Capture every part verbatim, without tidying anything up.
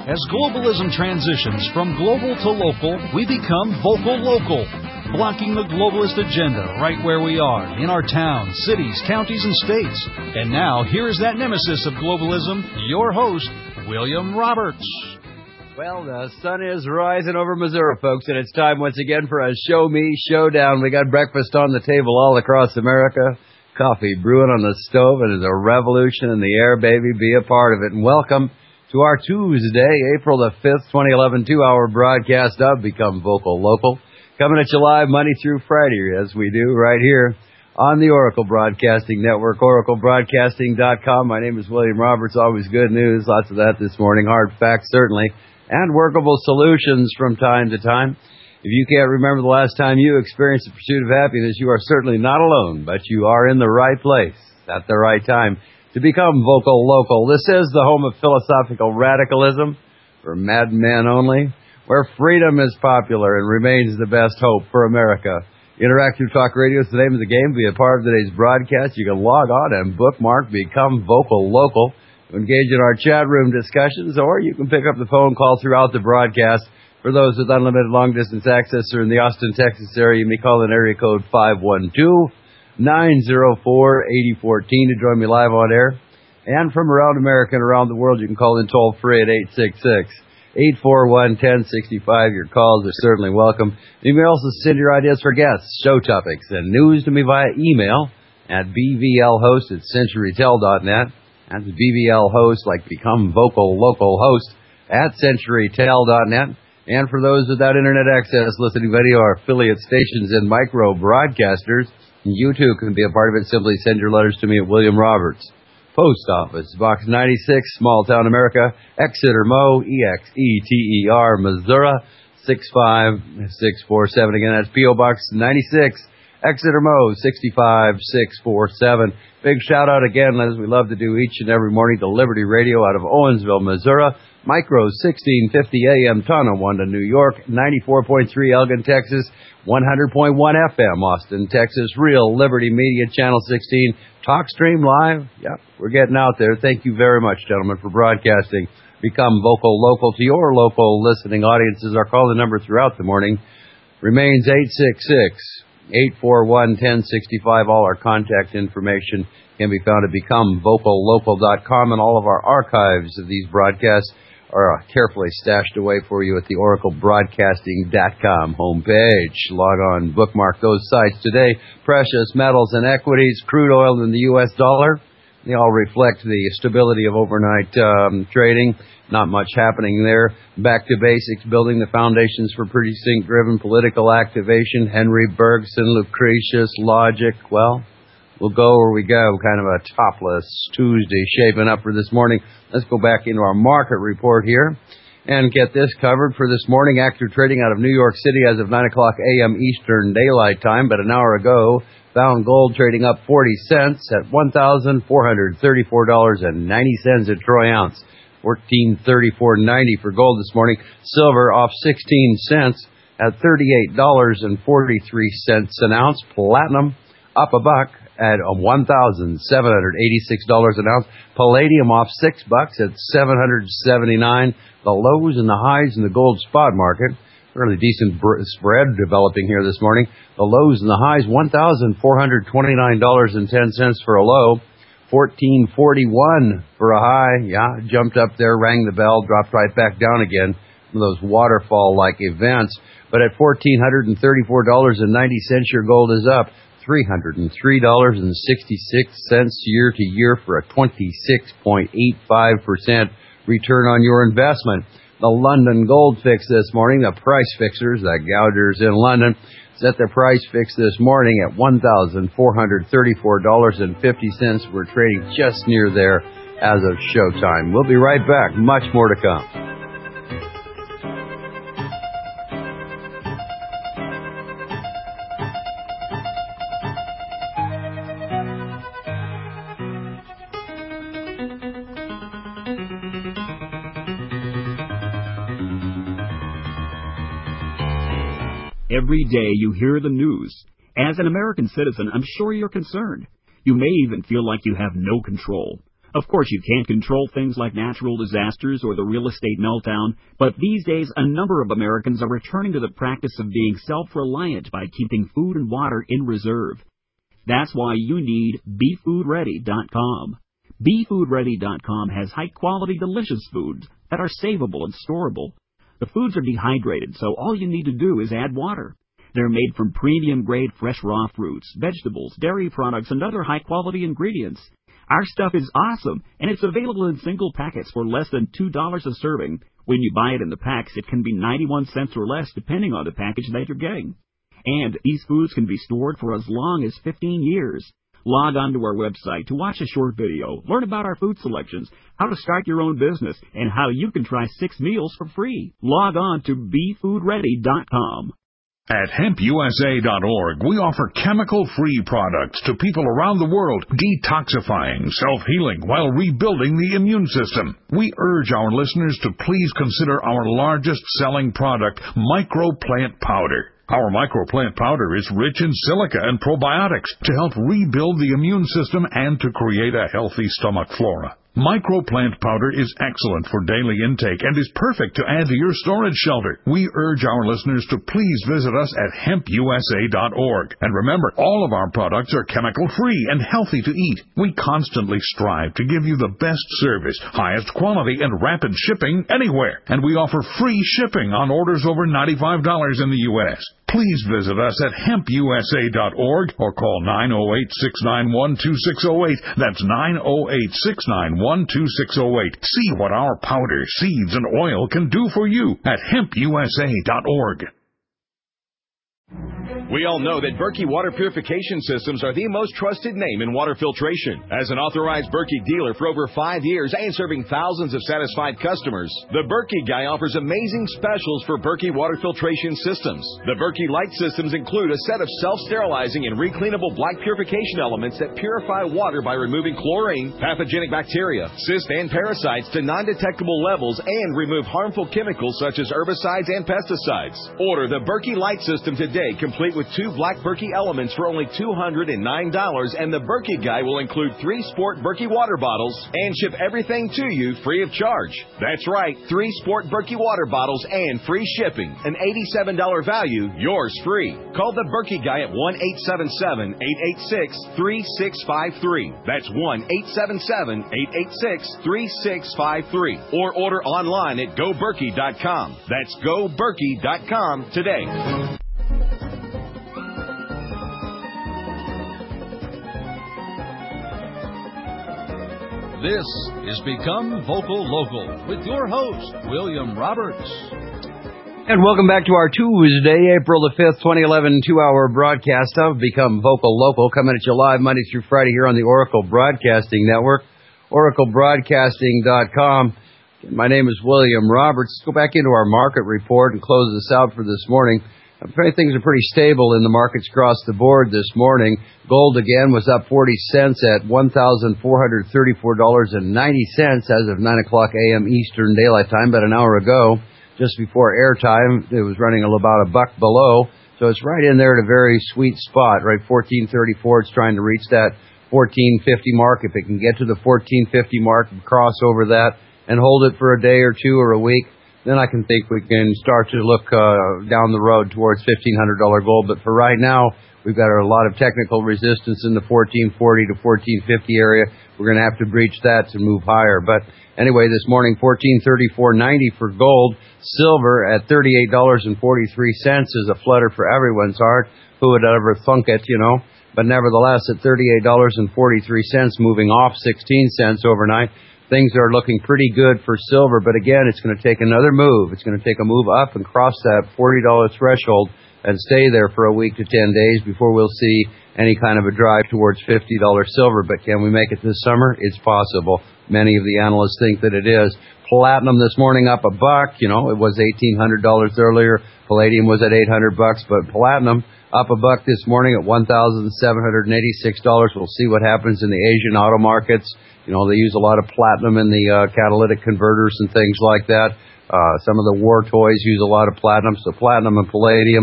As globalism transitions from global to local, we become vocal local, blocking the globalist agenda right where we are, in our towns, cities, counties, and states. And now, here is that nemesis of globalism, your host, William Roberts. Well, the sun is rising over Missouri, folks, and it's time once again for a Show Me Showdown. We got breakfast on the table all across America, coffee brewing on the stove, and there's a revolution in the air, baby. Be a part of it. And welcome to our Tuesday, April the fifth, twenty eleven, two-hour broadcast of Become Vocal Local. Coming at you live Monday through Friday, as we do right here on the Oracle Broadcasting Network, oracle broadcasting dot com. My name is William Roberts. Always good news. Lots of that this morning. Hard facts, certainly. And workable solutions from time to time. If you can't remember the last time you experienced the pursuit of happiness, you are certainly not alone, but you are in the right place at the right time to become vocal local. This is the home of philosophical radicalism for madmen only, where freedom is popular and remains the best hope for America. Interactive Talk Radio is the name of the game. Be a part of today's broadcast. You can log on and bookmark Become Vocal Local to engage in our chat room discussions, or you can pick up the phone call throughout the broadcast. For those with unlimited long-distance access or in the Austin, Texas area, you may call in area code five one two, nine zero four, eight zero one four to join me live on air. And from around America and around the world, you can call in toll-free at eight six six, eight four one, one zero six five. Your calls are certainly welcome. You may also send your ideas for guests, show topics, and news to me via email at b v l host at century tel dot net. That's B V L host, like Become Vocal Local host, at century tel dot net. And for those without internet access, listening video our affiliate stations and micro broadcasters, you too can be a part of it. Simply send your letters to me at William Roberts, Post Office, Box ninety-six, Small Town America, Exeter, Mo, E X E T E R, Missouri, six five six four seven. Again, that's P O. Box ninety-six, Exeter, Mo, six five six four seven. Big shout-out again, as we love to do each and every morning, to Liberty Radio out of Owensville, Missouri, Micro sixteen fifty A M Tonawanda, New York, ninety-four point three Elgin, Texas, one hundred point one F M Austin, Texas, Real Liberty Media, Channel sixteen, TalkStream Live. Yep, we're getting out there. Thank you very much, gentlemen, for broadcasting. Become Vocal Local to your local listening audiences. Our call-in number throughout the morning remains eight six six, eight four one, one zero six five. All our contact information can be found at become vocal local dot com, and all of our archives of these broadcasts are carefully stashed away for you at the oracle broadcasting dot com homepage. Log on, bookmark those sites today. Precious metals and equities, crude oil and the U S dollar, they all reflect the stability of overnight um, trading. Not much happening there. Back to basics, building the foundations for precinct-driven political activation. Henry Bergson, Lucretius, Logic. Well, we'll go where we go. Kind of a topless Tuesday shaping up for this morning. Let's go back into our market report here and get this covered for this morning. Active trading out of New York City as of nine o'clock A M Eastern Daylight Time, but an hour ago found gold trading up forty cents at one thousand four hundred thirty-four dollars and ninety cents a troy ounce. fourteen thirty-four ninety for gold this morning. Silver off sixteen cents at thirty-eight dollars and forty-three cents an ounce. Platinum up a buck at one thousand seven hundred eighty-six dollars an ounce. Palladium off six bucks at seven hundred seventy-nine. The lows and the highs in the gold spot market. Fairly decent br- spread developing here this morning. The lows and the highs, one thousand four hundred twenty-nine dollars and ten cents for a low. fourteen forty-one for a high. Yeah, jumped up there, rang the bell, dropped right back down again. One of those waterfall-like events. But at one thousand four hundred thirty-four dollars and ninety cents, your gold is up three hundred three dollars and sixty-six cents year to year for a twenty-six point eight five percent return on your investment. The London Gold Fix this morning, the price fixers, the gougers in London, set their price fix this morning at one thousand four hundred thirty-four dollars and fifty cents. We're trading just near there as of showtime. We'll be right back. Much more to come. Every day you hear the news. As an American citizen, I'm sure you're concerned. You may even feel like you have no control. Of course, you can't control things like natural disasters or the real estate meltdown, but these days a number of Americans are returning to the practice of being self-reliant by keeping food and water in reserve. That's why you need Be Food Ready dot com. Be Food Ready dot com has high-quality, delicious foods that are savable and storable. The foods are dehydrated, so all you need to do is add water. They're made from premium-grade fresh raw fruits, vegetables, dairy products, and other high-quality ingredients. Our stuff is awesome, and it's available in single packets for less than two dollars a serving. When you buy it in the packs, it can be ninety-one cents or less, depending on the package that you're getting. And these foods can be stored for as long as fifteen years. Log on to our website to watch a short video, learn about our food selections, how to start your own business, and how you can try six meals for free. Log on to Be Food Ready dot com. At hemp U S A dot org, we offer chemical-free products to people around the world, detoxifying, self-healing, while rebuilding the immune system. We urge our listeners to please consider our largest-selling product, Microplant Powder. Our Microplant Powder is rich in silica and probiotics to help rebuild the immune system and to create a healthy stomach flora. Microplant Powder is excellent for daily intake and is perfect to add to your storage shelter. We urge our listeners to please visit us at hemp U S A dot org. And remember, all of our products are chemical-free and healthy to eat. We constantly strive to give you the best service, highest quality, and rapid shipping anywhere. And we offer free shipping on orders over ninety-five dollars in the U S Please visit us at hemp U S A dot org or call nine oh eight, six nine one, two six oh eight. That's nine oh eight, six nine one, two six oh eight. See what our powder, seeds, and oil can do for you at hemp U S A dot org. We all know that Berkey Water Purification Systems are the most trusted name in water filtration. As an authorized Berkey dealer for over five years and serving thousands of satisfied customers, the Berkey Guy offers amazing specials for Berkey Water Filtration Systems. The Berkey Light Systems include a set of self-sterilizing and recleanable black purification elements that purify water by removing chlorine, pathogenic bacteria, cysts, and parasites to non-detectable levels and remove harmful chemicals such as herbicides and pesticides. Order the Berkey Light System today, complete with two black Berkey elements for only two hundred nine dollars, and the Berkey Guy will include three Sport Berkey water bottles and ship everything to you free of charge. That's right, three Sport Berkey water bottles and free shipping. An eighty-seven dollars value, yours free. Call the Berkey Guy at one eight seven seven, eight eight six, three six five three. That's one eight seven seven, eight eight six, three six five three. Or order online at go berkey dot com. That's go berkey dot com today. This is Become Vocal Local with your host, William Roberts. And welcome back to our Tuesday, April the fifth, twenty eleven, two-hour broadcast of Become Vocal Local, coming at you live Monday through Friday here on the Oracle Broadcasting Network, oracle broadcasting dot com. My name is William Roberts. Let's go back into our market report and close this out for this morning. Things are pretty stable in the markets across the board this morning. Gold again was up forty cents at one thousand four hundred thirty-four dollars and ninety cents as of nine o'clock a.m. Eastern Daylight Time, about an hour ago. Just before airtime, it was running about a buck below. So it's right in there at a very sweet spot, right? fourteen thirty-four, it's trying to reach that fourteen fifty mark. If it can get to the fourteen fifty mark and cross over that and hold it for a day or two or a week, then I can think we can start to look uh, down the road towards fifteen hundred dollars gold. But for right now, we've got a lot of technical resistance in the fourteen forty to fourteen fifty area. We're going to have to breach that to move higher. But anyway, this morning, fourteen thirty-four ninety for gold. Silver at thirty-eight dollars and forty-three cents is a flutter for everyone's heart. Who would ever thunk it, you know? But nevertheless, at thirty-eight dollars and forty-three cents, moving off sixteen cents overnight. Things are looking pretty good for silver, but again, it's going to take another move. It's going to take a move up and cross that forty dollars threshold and stay there for a week to ten days before we'll see any kind of a drive towards fifty dollars silver. But can we make it this summer? It's possible. Many of the analysts think that it is. Platinum this morning up a buck. You know, it was eighteen hundred dollars earlier. Palladium was at eight hundred bucks, but platinum up a buck this morning at one thousand seven hundred eighty-six dollars. We'll see what happens in the Asian auto markets. You know, they use a lot of platinum in the uh, catalytic converters and things like that. Uh, some of the war toys use a lot of platinum. So platinum and palladium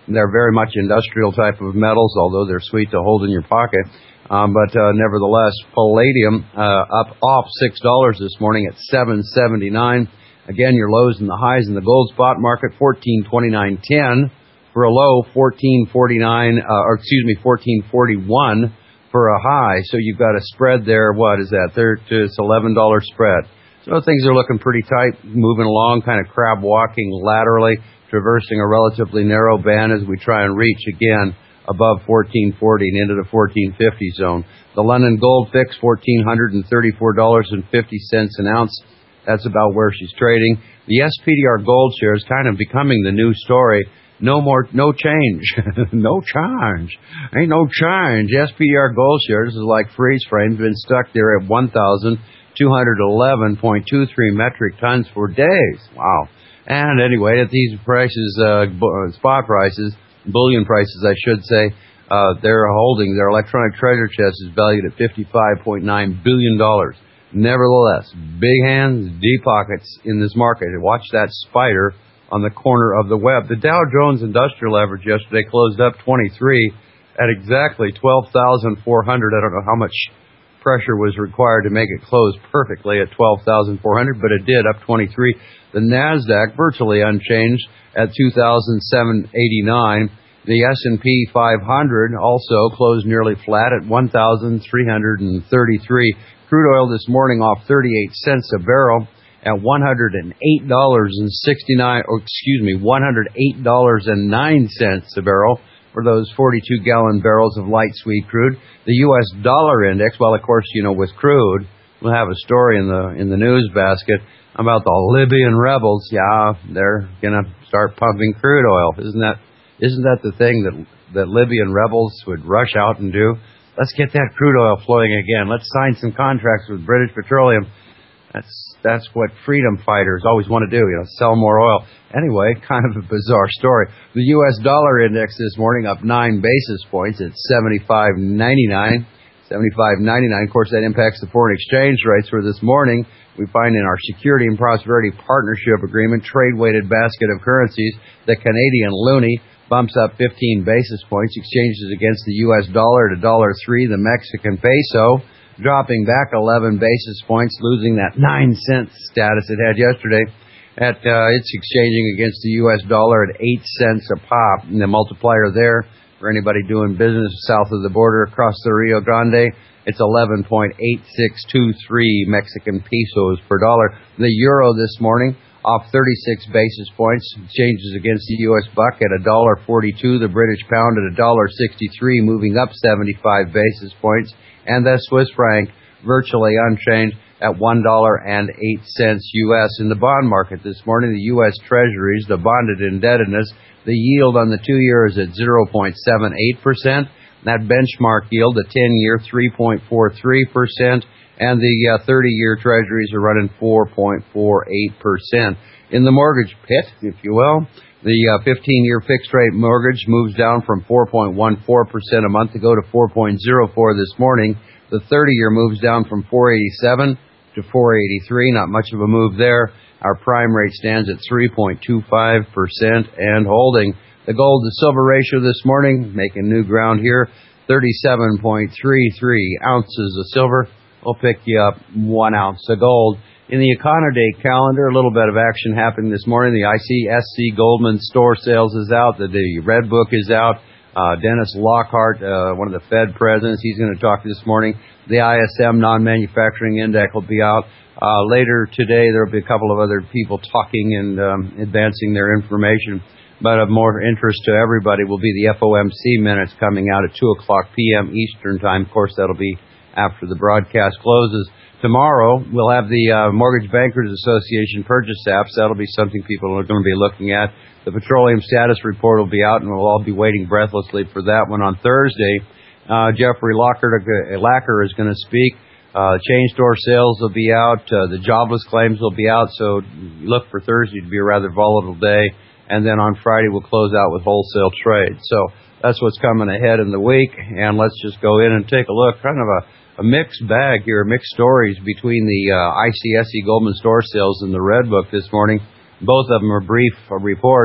They're very much industrial type of metals, although they're sweet to hold in your pocket. Um, but uh, nevertheless, palladium uh, up off six dollars this morning at seven seventy-nine. Again, your lows and the highs in the gold spot market, fourteen twenty-nine ten for a low, fourteen forty-nine, uh, or excuse me, fourteen forty-one for a high. So you've got a spread there. What is that? There, it's eleven dollars spread. So things are looking pretty tight, moving along, kind of crab walking laterally, traversing a relatively narrow band as we try and reach again above fourteen forty and into the fourteen fifty zone. The London Gold Fix, one thousand four hundred thirty-four dollars and fifty cents an ounce. That's about where she's trading. The S P D R gold share is kind of becoming the new story. No more, no change. no change. Ain't no change. S P D R gold shares is like freeze frames, been stuck there at one thousand two hundred eleven point two three metric tons for days. Wow. And anyway, at these prices, uh, spot prices, bullion prices, I should say, uh, they're holding, their electronic treasure chest is valued at fifty-five point nine billion dollars. Nevertheless, big hands, deep pockets in this market. Watch that spider on the corner of the web. The Dow Jones Industrial Average yesterday closed up twenty-three at exactly twelve thousand four hundred. I don't know how much pressure was required to make it close perfectly at twelve thousand four hundred, but it did, up twenty-three. The NASDAQ virtually unchanged at two thousand seven hundred eighty-nine. The S and P five hundred also closed nearly flat at one thousand three hundred thirty-three. Crude oil this morning off thirty-eight cents a barrel at one hundred eight dollars and sixty-nine, or excuse me, one hundred eight dollars and nine cents a barrel for those forty-two gallon barrels of light sweet crude. The U S dollar index, well, of course, you know, with crude, we'll have a story in the in the news basket about the Libyan rebels. Yeah, they're gonna start pumping crude oil. Isn't that isn't that the thing that that Libyan rebels would rush out and do? Let's get that crude oil flowing again. Let's sign some contracts with British Petroleum. That's that's what freedom fighters always want to do, you know, sell more oil. Anyway, kind of a bizarre story. The U S dollar index this morning up nine basis points at seventy-five ninety-nine. seventy-five ninety-nine. Of course, that impacts the foreign exchange rates for this morning. We find in our Security and Prosperity Partnership Agreement, trade-weighted basket of currencies, the Canadian loonie bumps up fifteen basis points, exchanges against the U S dollar at one dollar three, the Mexican peso dropping back eleven basis points, losing that nine cent status it had yesterday. At uh, it's exchanging against the U S dollar at eight cents a pop, and the multiplier there for anybody doing business south of the border across the Rio Grande, it's eleven point eight six two three Mexican pesos per dollar. The euro this morning off thirty-six basis points, changes against the U S buck at one dollar forty-two, the British pound at one dollar sixty-three, moving up seventy-five basis points, and the Swiss franc virtually unchanged at one dollar and eight cents U S. In the bond market this morning, the U S Treasuries, the bonded indebtedness, the yield on the two-year is at zero point seven eight percent. That benchmark yield, the ten-year, three point four three percent. And the uh, thirty-year Treasuries are running four point four eight percent. In the mortgage pit, if you will, the uh, fifteen-year fixed-rate mortgage moves down from four point one four percent a month ago to four point zero four this morning. The thirty-year moves down from four eighty-seven to four eighty-three. Not much of a move there. Our prime rate stands at three point two five percent and holding. The gold to silver ratio this morning, making new ground here, thirty-seven point three three ounces of silver. We'll pick you up one ounce of gold. In the Econoday calendar, a little bit of action happened this morning. The I C S C Goldman store sales is out. The, the Red Book is out. Uh, Dennis Lockhart, uh, one of the Fed presidents, he's going to talk this morning. The I S M non-manufacturing index will be out. Uh, later today, there will be a couple of other people talking and um, advancing their information. But of more interest to everybody will be the F O M C minutes coming out at two o'clock p.m. Eastern Time. Of course, that'll be after the broadcast closes. Tomorrow, we'll have the uh, Mortgage Bankers Association purchase apps. That'll be something people are going to be looking at. The petroleum status report will be out, and we'll all be waiting breathlessly for that one on Thursday. Uh, Jeffrey Locker, Lacker is going to speak. Uh, chain store sales will be out. Uh, the jobless claims will be out, so look for Thursday to be a rather volatile day. And then on Friday, we'll close out with wholesale trade. So that's what's coming ahead in the week. And let's just go in and take a look. Kind of a, a mixed bag here, mixed stories between the uh, I C S C Goldman store sales and the Red Book this morning. Both of them are brief uh, reports.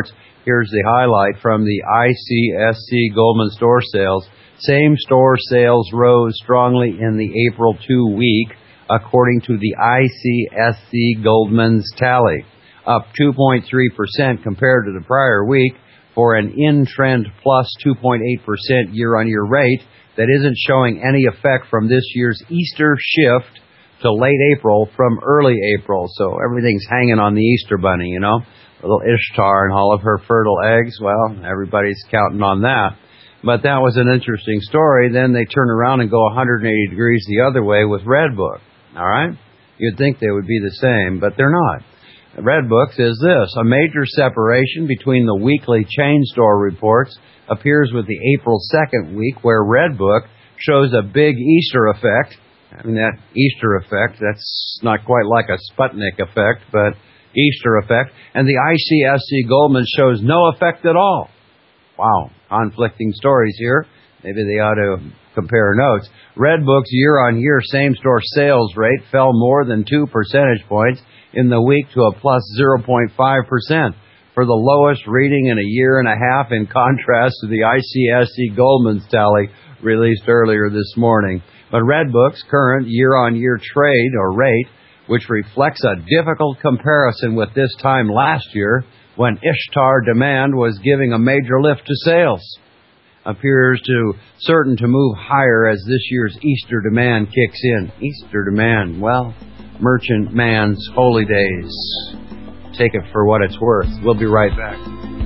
Here's the highlight from the I C S C Goldman store sales. Same-store sales rose strongly in the April two week, according to the I C S C Goldman's tally, up two point three percent compared to the prior week for an in-trend plus two point eight percent year-on-year rate that isn't showing any effect from this year's Easter shift to late April from early April. So everything's hanging on the Easter bunny, you know, little Ishtar and all of her fertile eggs. Well, everybody's counting on that. But that was an interesting story. Then they turn around and go one hundred eighty degrees the other way with Redbook. All right? You'd think they would be the same, but they're not. Redbook says this: a major separation between the weekly chain store reports appears with the April second week, where Redbook shows a big Easter effect. I mean, that Easter effect, that's not quite like a Sputnik effect, but Easter effect. And the I C S C Goldman shows no effect at all. Wow, conflicting stories here. Maybe they ought to compare notes. Redbook's year-on-year same-store sales rate fell more than two percentage points in the week to a plus zero point five percent, for the lowest reading in a year and a half, in contrast to the I C S C Goldman's tally released earlier this morning. But Redbook's current year-on-year trade or rate, which reflects a difficult comparison with this time last year, when Ishtar demand was giving a major lift to sales, appears to certain to move higher as this year's Easter demand kicks in. Easter demand, well, merchant man's holy days. Take it for what it's worth. We'll be right back.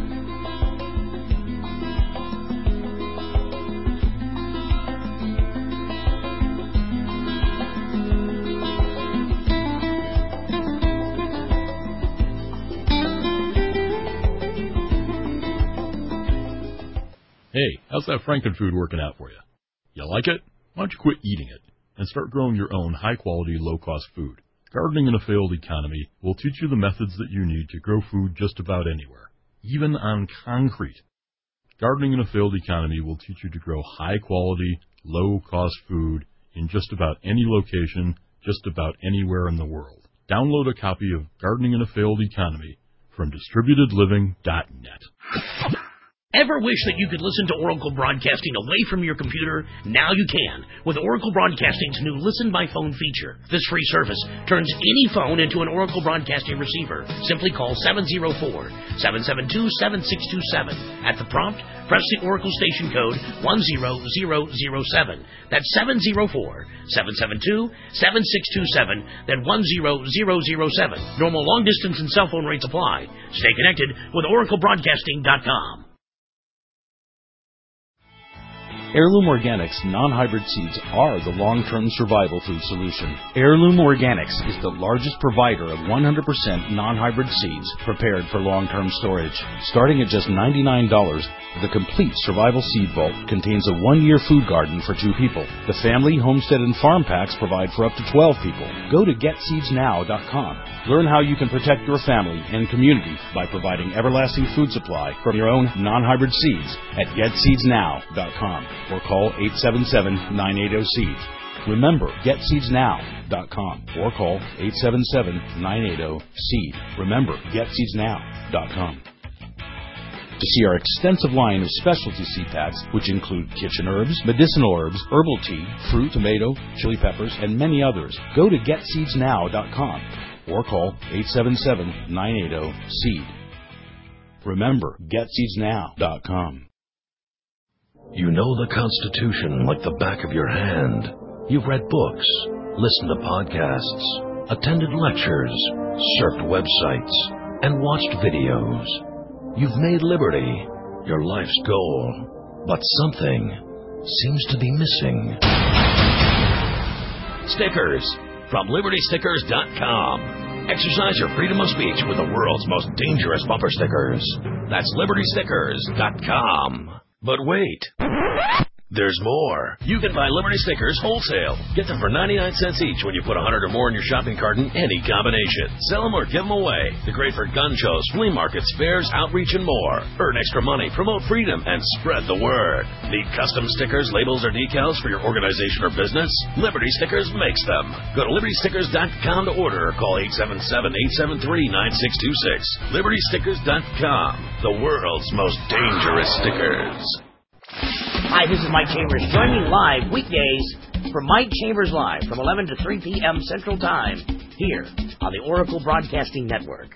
Hey, how's that Frankenfood working out for you? You like it? Why don't you quit eating it and start growing your own high-quality, low-cost food? Gardening in a Failed Economy will teach you the methods that you need to grow food just about anywhere, even on concrete. Gardening in a Failed Economy will teach you to grow high-quality, low-cost food in just about any location, just about anywhere in the world. Download a copy of Gardening in a Failed Economy from distributed living dot net. Ever wish that you could listen to Oracle Broadcasting away from your computer? Now you can, with Oracle Broadcasting's new Listen by Phone feature. This free service turns any phone into an Oracle Broadcasting receiver. Simply call seven oh four, seven seven two, seven six two seven. At the prompt, press the Oracle station code one zero zero zero seven. That's seven oh four, seven seven two, seven six two seven, then one zero zero zero seven. Normal long distance and cell phone rates apply. Stay connected with Oracle Broadcasting dot com. Heirloom Organics non-hybrid seeds are the long-term survival food solution. Heirloom Organics is the largest provider of one hundred percent non-hybrid seeds prepared for long-term storage. Starting at just ninety-nine dollars, the complete survival seed vault contains a one-year food garden for two people. The family, homestead, and farm packs provide for up to twelve people. Go to get seeds now dot com. Learn how you can protect your family and community by providing everlasting food supply from your own non-hybrid seeds at get seeds now dot com. Or call eight seven seven, nine eight zero, seeds. Remember, get seeds now dot com or call eight seven seven, nine eight zero, seed. Remember, get seeds now dot com. To see our extensive line of specialty seed packs, which include kitchen herbs, medicinal herbs, herbal tea, fruit, tomato, chili peppers, and many others, go to get seeds now dot com or call eight seven seven, nine eight zero, seed. Remember, get seeds now dot com. You know the Constitution like the back of your hand. You've read books, listened to podcasts, attended lectures, surfed websites, and watched videos. You've made liberty your life's goal, but something seems to be missing. Stickers from Liberty Stickers dot com. Exercise your freedom of speech with the world's most dangerous bumper stickers. That's Liberty Stickers dot com. But wait, There's more. You can buy Liberty stickers wholesale. Get them for ninety-nine cents each when you put one hundred or more in your shopping cart in any combination. Sell them or give them away. They're great for gun shows, flea markets, fairs, outreach, and more. Earn extra money, promote freedom, and spread the word. Need custom stickers, labels, or decals for your organization or business? Liberty Stickers makes them. Go to liberty stickers dot com to order or call eight seven seven, eight seven three, nine six two six. liberty stickers dot com. The world's most dangerous stickers. Hi, this is Mike Chambers. Join me live weekdays for Mike Chambers Live from eleven to three p.m. Central Time here on the Oracle Broadcasting Network.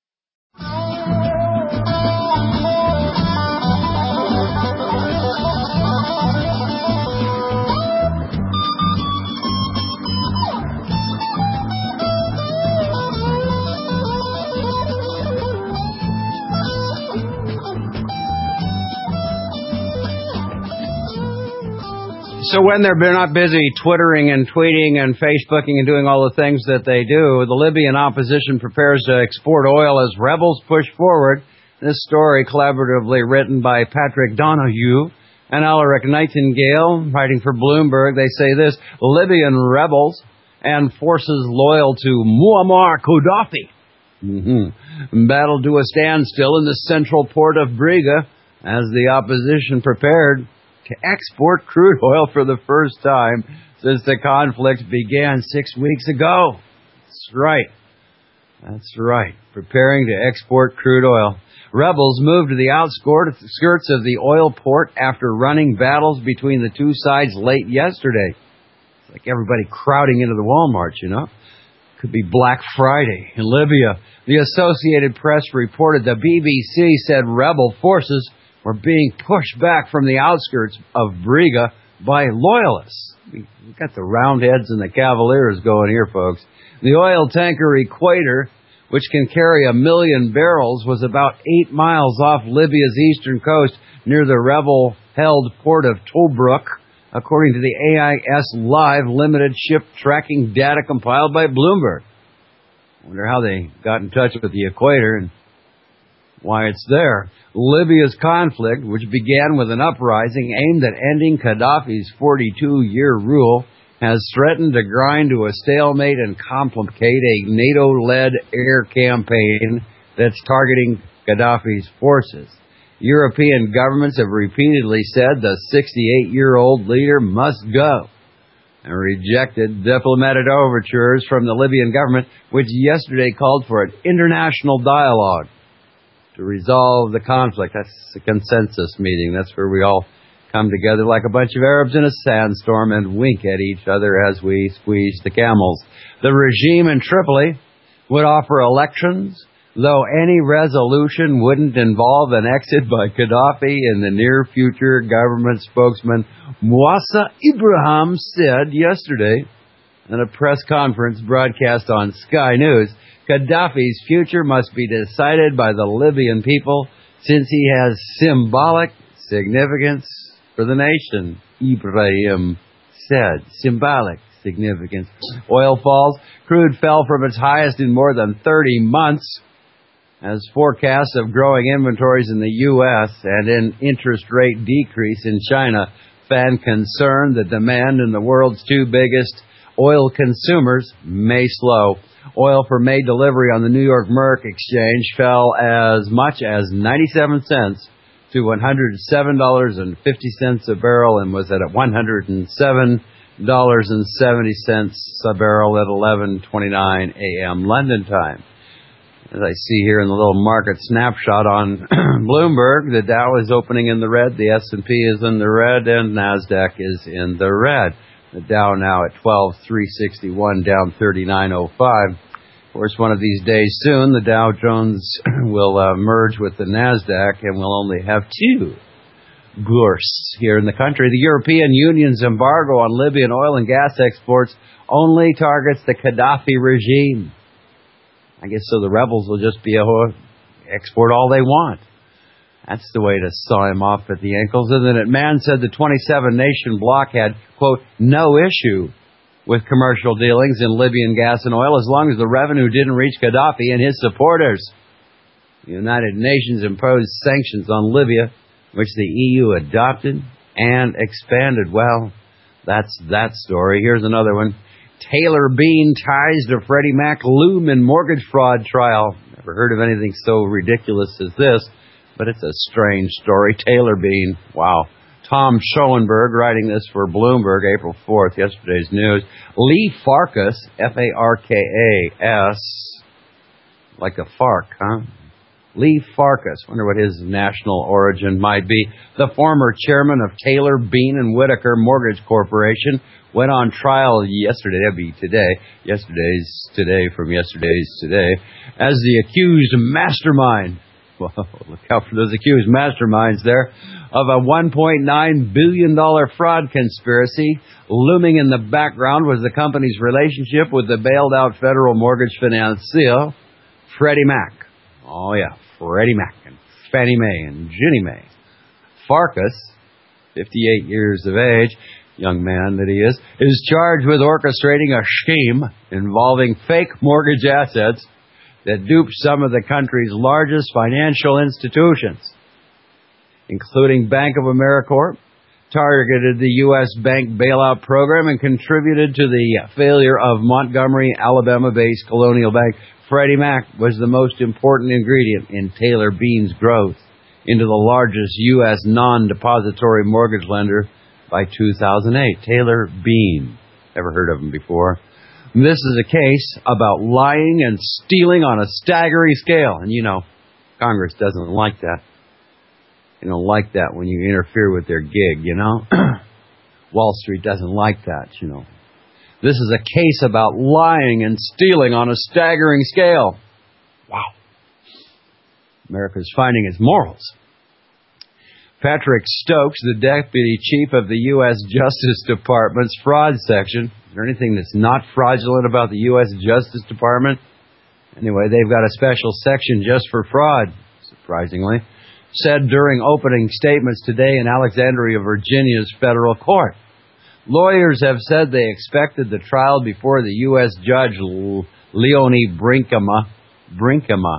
So when they're not busy twittering and tweeting and Facebooking and doing all the things that they do, the Libyan opposition prepares to export oil as rebels push forward. This story collaboratively written by Patrick Donahue and Alaric Nightingale, writing for Bloomberg. They say this: Libyan rebels and forces loyal to Muammar Gaddafi mm-hmm. battled to a standstill in the central port of Briga as the opposition prepared to export crude oil for the first time since the conflict began six weeks ago. That's right. That's right. Preparing to export crude oil. Rebels moved to the outskirts of the oil port after running battles between the two sides late yesterday. It's like everybody crowding into the Walmart, you know. Could be Black Friday in Libya. The Associated Press reported the B B C said rebel forces were being pushed back from the outskirts of Briga by loyalists. We've got the Roundheads and the Cavaliers going here, folks. The oil tanker Equator, which can carry a million barrels, was about eight miles off Libya's eastern coast near the rebel-held port of Tobruk, according to the A I S Live limited ship tracking data compiled by Bloomberg. I wonder how they got in touch with the Equator and why it's there. Libya's conflict, which began with an uprising aimed at ending Gaddafi's forty-two-year rule, has threatened to grind to a stalemate and complicate a NATO-led air campaign that's targeting Gaddafi's forces. European governments have repeatedly said the sixty-eight-year-old leader must go and rejected diplomatic overtures from the Libyan government, which yesterday called for an international dialogue to resolve the conflict. That's a consensus meeting. That's where we all come together like a bunch of Arabs in a sandstorm and wink at each other as we squeeze the camels. The regime in Tripoli would offer elections, though any resolution wouldn't involve an exit by Gaddafi in the near future, government spokesman Moussa Ibrahim said yesterday in a press conference broadcast on Sky News. Gaddafi's future must be decided by the Libyan people since he has symbolic significance for the nation, Ibrahim said. Symbolic significance. Oil falls. Crude fell from its highest in more than thirty months as forecasts of growing inventories in the U S and an interest rate decrease in China fan concern that demand in the world's two biggest oil consumers may slow. Oil for May delivery on the New York Merc Exchange fell as much as ninety-seven cents to one hundred seven dollars and fifty cents a barrel and was at one hundred seven dollars and seventy cents a barrel at eleven twenty-nine a.m. London time. As I see here in the little market snapshot on Bloomberg, the Dow is opening in the red, the S and P is in the red, and NASDAQ is in the red. The Dow now at twelve three sixty-one, down thirty-nine oh five. Of course, one of these days soon, the Dow Jones will uh, merge with the NASDAQ, and we'll only have two bourses here in the country. The European Union's embargo on Libyan oil and gas exports only targets the Gaddafi regime. I guess so the rebels will just be able to export all they want. That's the way to saw him off at the ankles. And then Mann said the twenty-seven nation bloc had, quote, no issue with commercial dealings in Libyan gas and oil as long as the revenue didn't reach Gaddafi and his supporters. The United Nations imposed sanctions on Libya, which the E U adopted. and expanded. Well, that's that story. Here's another one. Taylor Bean ties to Freddie Mac loom in mortgage fraud trial. Never heard of anything so ridiculous as this, but it's a strange story. Taylor Bean. Wow. Tom Schoenberg writing this for Bloomberg, April fourth, yesterday's news. Lee Farkas, F A R K A S, like a Fark, huh? Lee Farkas. Wonder what his national origin might be. The former chairman of Taylor, Bean and Whitaker Mortgage Corporation went on trial yesterday, that'd be today, yesterday's today from yesterday's today, as the accused mastermind. Well, look out for those accused masterminds there, of a one point nine billion dollars fraud conspiracy. Looming in the background was the company's relationship with the bailed-out federal mortgage financier, Freddie Mac. Oh, yeah, Freddie Mac and Fannie Mae and Ginnie Mae. Farkas, fifty-eight years of age, young man that he is, is charged with orchestrating a scheme involving fake mortgage assets that duped some of the country's largest financial institutions, including Bank of America, targeted the U S bank bailout program, and contributed to the failure of Montgomery, Alabama-based Colonial Bank. Freddie Mac was the most important ingredient in Taylor Bean's growth into the largest U S non-depository mortgage lender by two thousand eight. Taylor Bean. Never heard of him before. This is a case about lying and stealing on a staggering scale. And, you know, Congress doesn't like that. They don't like that when you interfere with their gig, you know. Wall Street doesn't like that, you know. This is a case about lying and stealing on a staggering scale. Wow. America's finding its morals. Patrick Stokes, the deputy chief of the U S Justice Department's fraud section. Is there anything that's not fraudulent about the U S Justice Department? Anyway, they've got a special section just for fraud, surprisingly. Said during opening statements today in Alexandria, Virginia's federal court. Lawyers have said they expected the trial before the U S Judge Leonie Brinkema. Brinkema.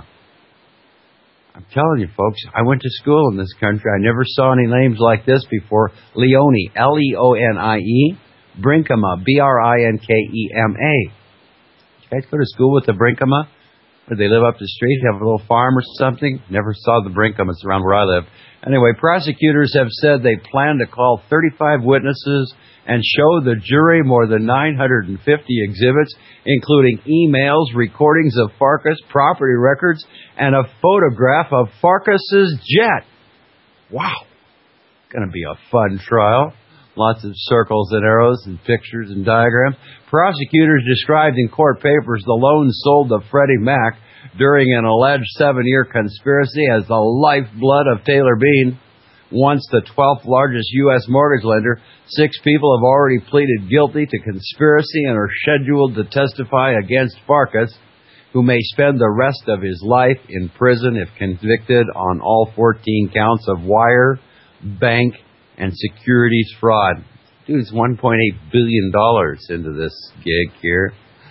I'm telling you, folks, I went to school in this country. I never saw any names like this before. Leonie, L E O N I E. Brinkema, B R I N K E M A. Did you guys go to school with the Brinkema? Did they live up the street, have a little farm or something? Never saw the Brinkemas around where I live. Anyway, prosecutors have said they plan to call thirty-five witnesses and show the jury more than nine hundred fifty exhibits, including emails, recordings of Farkas, property records, and a photograph of Farkas's jet. Wow. Going to be a fun trial. Lots of circles and arrows and pictures and diagrams. Prosecutors described in court papers the loans sold to Freddie Mac during an alleged seven-year conspiracy as the lifeblood of Taylor Bean. Once the twelfth largest U S mortgage lender, six people have already pleaded guilty to conspiracy and are scheduled to testify against Farkas, who may spend the rest of his life in prison if convicted on all fourteen counts of wire, bank, and securities fraud. Dude's one point eight billion dollars into this gig here.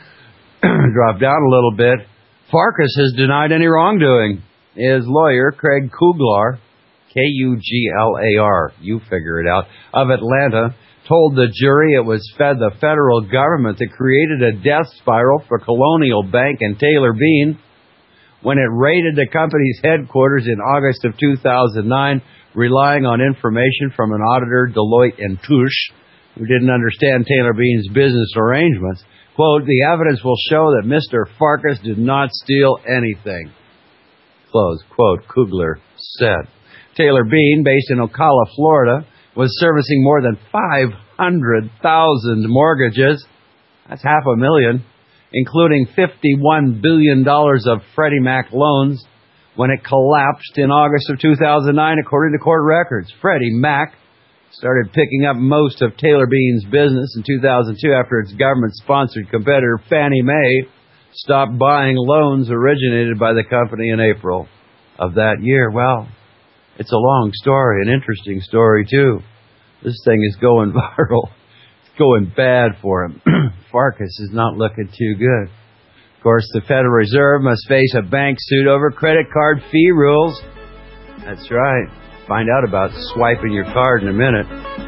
Drop down a little bit. Farkas has denied any wrongdoing. His lawyer, Craig Kuglar, K U G L A R, you figure it out, of Atlanta, told the jury it was fed the federal government that created a death spiral for Colonial Bank and Taylor Bean when it raided the company's headquarters in August of two thousand nine, relying on information from an auditor, Deloitte and Touche, who didn't understand Taylor Bean's business arrangements. Quote, the evidence will show that Mister Farkas did not steal anything. Close quote, Kugler said. Taylor Bean, based in Ocala, Florida, was servicing more than five hundred thousand mortgages. That's half a million, including fifty-one billion dollars of Freddie Mac loans, when it collapsed in August of two thousand nine, according to court records. Freddie Mac started picking up most of Taylor Bean's business in two thousand two after its government-sponsored competitor, Fannie Mae, stopped buying loans originated by the company in April of that year. Well, it's a long story, an interesting story, too. This thing is going viral. It's going bad for him. Farkas is not looking too good. Of course, the Federal Reserve must face a bank suit over credit card fee rules. That's right. find out about swiping your card in a minute.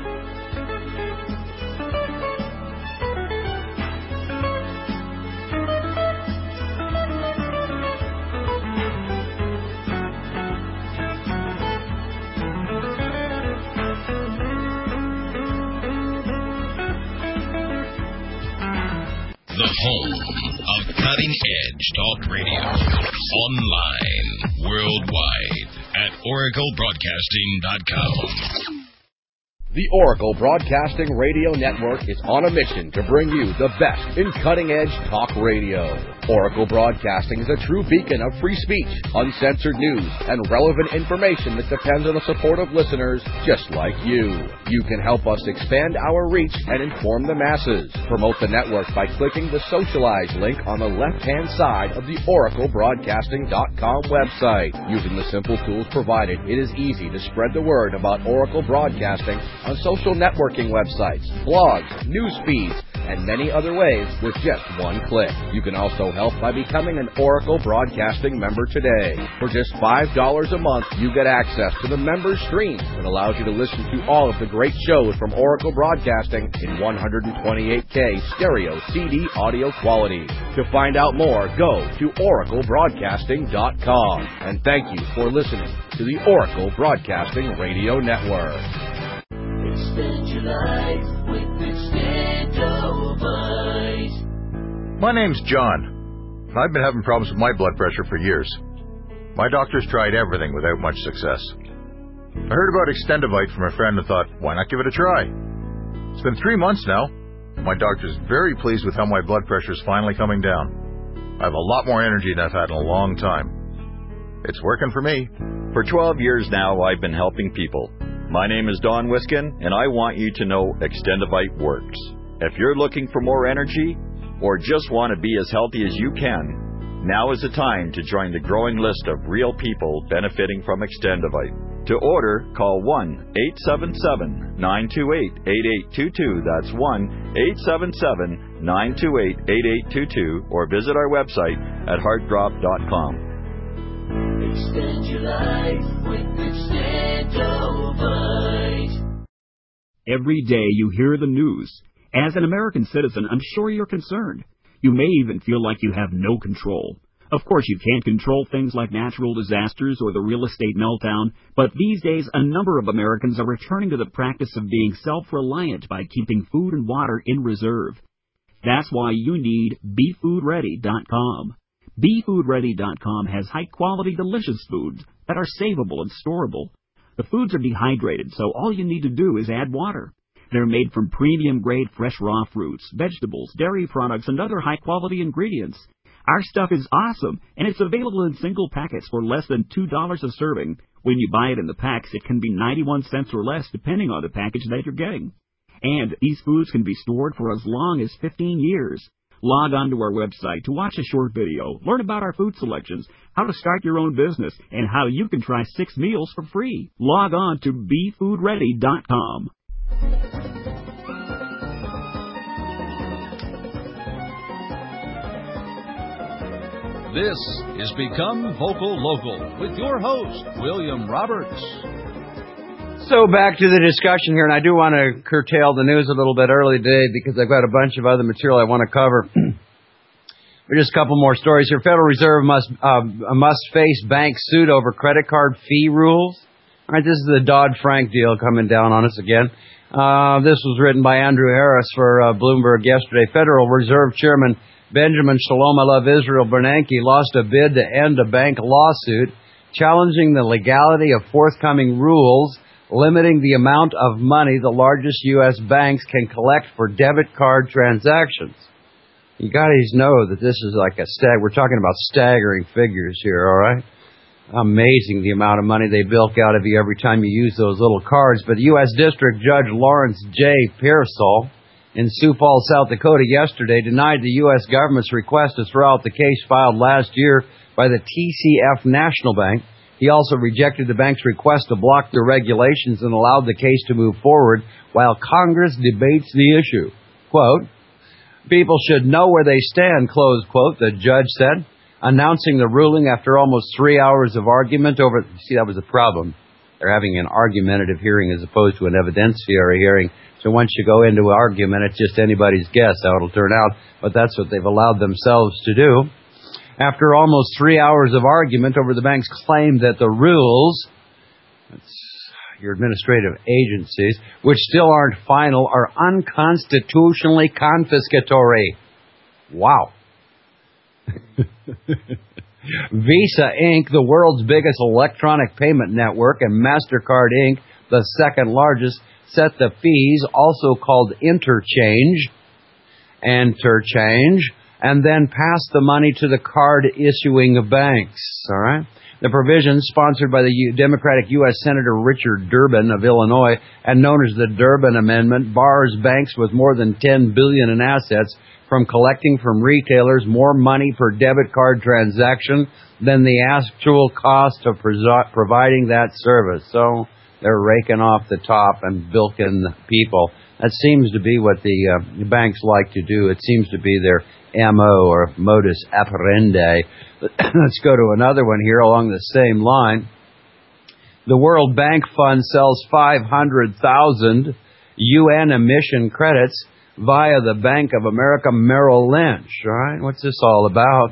The home of cutting-edge talk radio. Online, worldwide, at oracle broadcasting dot com. The Oracle Broadcasting Radio Network is on a mission to bring you the best in cutting-edge talk radio. Oracle Broadcasting is a true beacon of free speech, uncensored news, and relevant information that depends on the support of listeners just like you. You can help us expand our reach and inform the masses. Promote the network by clicking the Socialize link on the left-hand side of the oracle broadcasting dot com website. Using the simple tools provided, it is easy to spread the word about Oracle Broadcasting on social networking websites, blogs, news feeds, and many other ways with just one click. You can also help by becoming an Oracle Broadcasting member today. For just five dollars a month, you get access to the member stream that allows you to listen to all of the great shows from Oracle Broadcasting in one twenty-eight K stereo C D audio quality. To find out more, go to oracle broadcasting dot com. And thank you for listening to the Oracle Broadcasting Radio Network. Extend your life with Extendovite. My name's John. I've been having problems with my blood pressure for years. My doctor's tried everything without much success. I heard about Extendovite from a friend and thought, why not give it a try? It's been three months now. My doctor's very pleased with how my blood pressure is finally coming down. I have a lot more energy than I've had in a long time. It's working for me. For twelve years now, I've been helping people. My name is Don Wiskin, and I want you to know Extendovite works. If you're looking for more energy, or just want to be as healthy as you can, now is the time to join the growing list of real people benefiting from Extendovite. To order, call one eight seven seven, nine two eight, eight eight two two. That's one eight seven seven, nine two eight, eight eight two two, or visit our website at heart drop dot com. Extend your life with Extendovite. Every day you hear the news. As an American citizen, I'm sure you're concerned. You may even feel like you have no control. Of course, you can't control things like natural disasters or the real estate meltdown, but these days a number of Americans are returning to the practice of being self-reliant by keeping food and water in reserve. That's why you need be food ready dot com. be food ready dot com has high-quality, delicious foods that are savable and storable. The foods are dehydrated, so all you need to do is add water. They're made from premium-grade fresh raw fruits, vegetables, dairy products, and other high-quality ingredients. Our stuff is awesome, and it's available in single packets for less than two dollars a serving. When you buy it in the packs, it can be ninety-one cents or less, depending on the package that you're getting. And these foods can be stored for as long as fifteen years. Log on to our website to watch a short video, learn about our food selections, how to start your own business, and how you can try six meals for free. Log on to be food ready dot com. This is Become Vocal Local with your host, William Roberts. So back to the discussion here, and I do want to curtail the news a little bit early today because I've got a bunch of other material I want to cover. But just a couple more stories here. Federal Reserve must uh, must face bank suit over credit card fee rules. All right, this is the Dodd-Frank deal coming down on us again. Uh, this was written by Andrew Harris for uh, Bloomberg yesterday. Federal Reserve Chairman Benjamin Shalom I Love Israel Bernanke lost a bid to end a bank lawsuit challenging the legality of forthcoming rules limiting the amount of money the largest U S banks can collect for debit card transactions. You guys know that this is like a stag. We're talking about staggering figures here, all right? Amazing the amount of money they bilk out of you every time you use those little cards. But U S District Judge Lawrence J. Pearsall in Sioux Falls, South Dakota yesterday denied the U S government's request to throw out the case filed last year by the T C F National Bank. He also rejected the bank's request to block their regulations and allowed the case to move forward while Congress debates the issue. Quote, people should know where they stand, close quote, the judge said, announcing the ruling after almost three hours of argument over... See, that was the problem. They're having an argumentative hearing as opposed to an evidentiary hearing. So once you go into an argument, it's just anybody's guess how it'll turn out. But that's what they've allowed themselves to do. After almost three hours of argument over the bank's claim that the rules, that's your administrative agencies, which still aren't final, are unconstitutionally confiscatory. Wow. Visa Incorporated, the world's biggest electronic payment network, and MasterCard Incorporated, the second largest, set the fees, also called interchange, interchange, and then pass the money to the card-issuing banks. All right? The provision, sponsored by the U- Democratic U S Senator Richard Durbin of Illinois and known as the Durbin Amendment, bars banks with more than ten billion dollars in assets from collecting from retailers more money per debit card transaction than the actual cost of pres- providing that service. So they're raking off the top and bilking the people. That seems to be what the uh, banks like to do. It seems to be their M O or modus operandi. Let's go to another one here along the same line. The World Bank Fund sells five hundred thousand U N emission credits via the Bank of America Merrill Lynch. All right, what's this all about?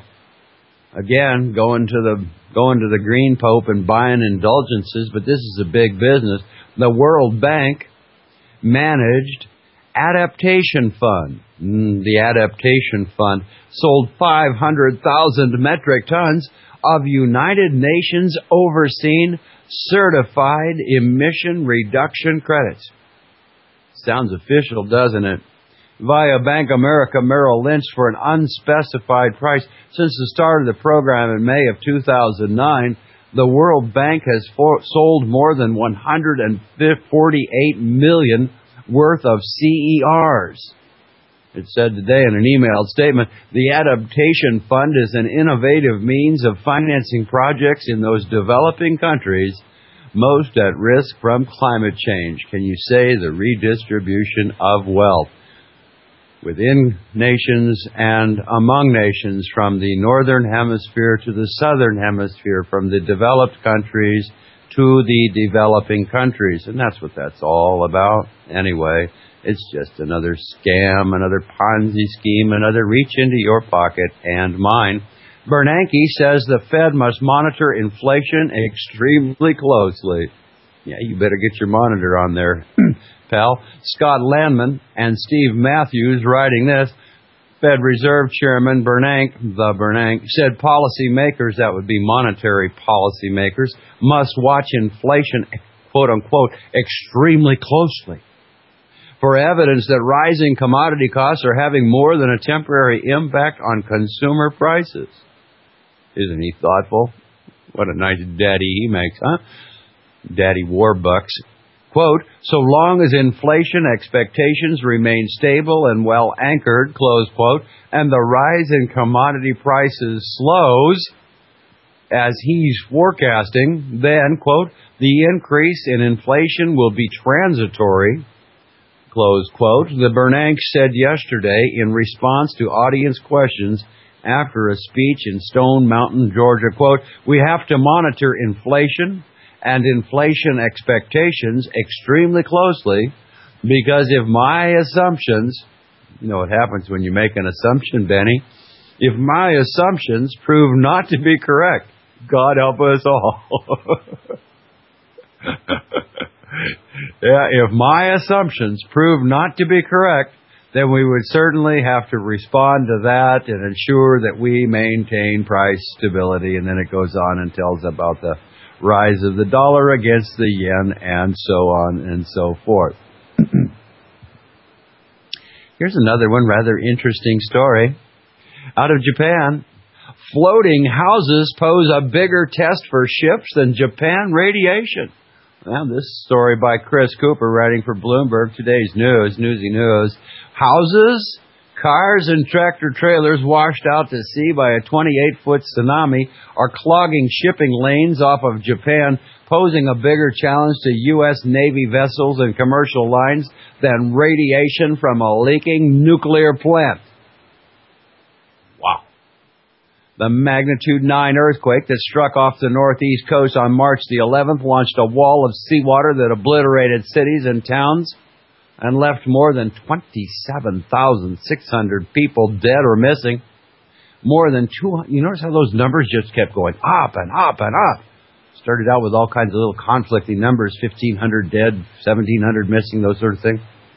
Again, going to the going to the Green Pope and buying indulgences, but this is a big business. The World Bank managed Adaptation Fund. Mm, the Adaptation Fund sold five hundred thousand metric tons of United Nations overseen certified emission reduction credits. Sounds official, doesn't it? Via Bank of America Merrill Lynch for an unspecified price. Since the start of the program in May of two thousand nine, the World Bank has for- sold more than one hundred forty-eight million dollars worth of C E Rs. It said today in an emailed statement, the Adaptation Fund is an innovative means of financing projects in those developing countries most at risk from climate change. Can you say the redistribution of wealth within nations and among nations, from the northern hemisphere to the southern hemisphere, from the developed countries to the developing countries? And that's what that's all about. Anyway, it's just another scam, another Ponzi scheme, another reach into your pocket and mine. Bernanke says the Fed must monitor inflation extremely closely. Yeah, you better get your monitor on there, pal. Scott Landman and Steve Matthews writing this. Fed Reserve Chairman Bernanke, the Bernanke, said policymakers, that would be monetary policymakers, must watch inflation, quote unquote, extremely closely for evidence that rising commodity costs are having more than a temporary impact on consumer prices. Isn't he thoughtful? What a nice daddy he makes, huh? Daddy Warbucks. Quote, so long as inflation expectations remain stable and well anchored, close quote, and the rise in commodity prices slows, as he's forecasting, then, quote, the increase in inflation will be transitory, close quote. The Bernanke said yesterday in response to audience questions after a speech in Stone Mountain, Georgia, quote, we have to monitor inflation and inflation expectations extremely closely, because if my assumptions, you know what happens when you make an assumption, Benny, if my assumptions prove not to be correct, God help us all. Yeah, if my assumptions prove not to be correct, then we would certainly have to respond to that and ensure that we maintain price stability. And then it goes on and tells about the rise of the dollar against the yen and so on and so forth. Here's another one, rather interesting story. Out of Japan, floating houses pose a bigger test for ships than Japan radiation. Well, this story by Chris Cooper, writing for Bloomberg, today's news, Newsy News. Houses, cars, and tractor-trailers washed out to sea by a twenty-eight foot tsunami are clogging shipping lanes off of Japan, posing a bigger challenge to U S Navy vessels and commercial lines than radiation from a leaking nuclear plant. Wow. The magnitude nine earthquake that struck off the northeast coast on March the eleventh launched a wall of seawater that obliterated cities and towns and left more than twenty-seven thousand six hundred people dead or missing. More than two hundred. You notice how those numbers just kept going up and up and up. Started out with all kinds of little conflicting numbers, fifteen hundred dead, seventeen hundred missing, those sort of things.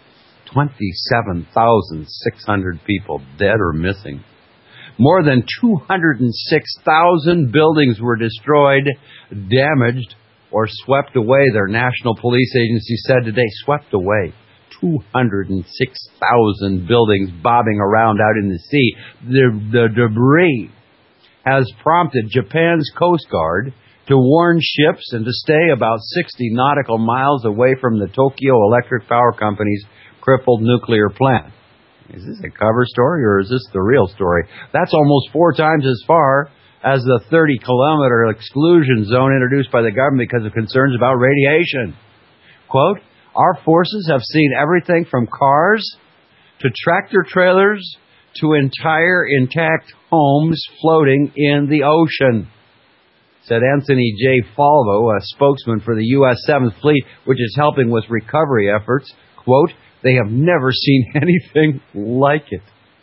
twenty-seven thousand six hundred people dead or missing. More than two hundred six thousand buildings were destroyed, damaged, or swept away, their national police agency said today. Swept away. two hundred six thousand buildings bobbing around out in the sea. The, the debris has prompted Japan's Coast Guard to warn ships and to stay about sixty nautical miles away from the Tokyo Electric Power Company's crippled nuclear plant. Is this a cover story or is this the real story? That's almost four times as far as the thirty kilometer exclusion zone introduced by the government because of concerns about radiation. Quote, our forces have seen everything from cars to tractor trailers to entire intact homes floating in the ocean, said Anthony J. Falvo, a spokesman for the U S seventh Fleet, which is helping with recovery efforts. Quote, they have never seen anything like it.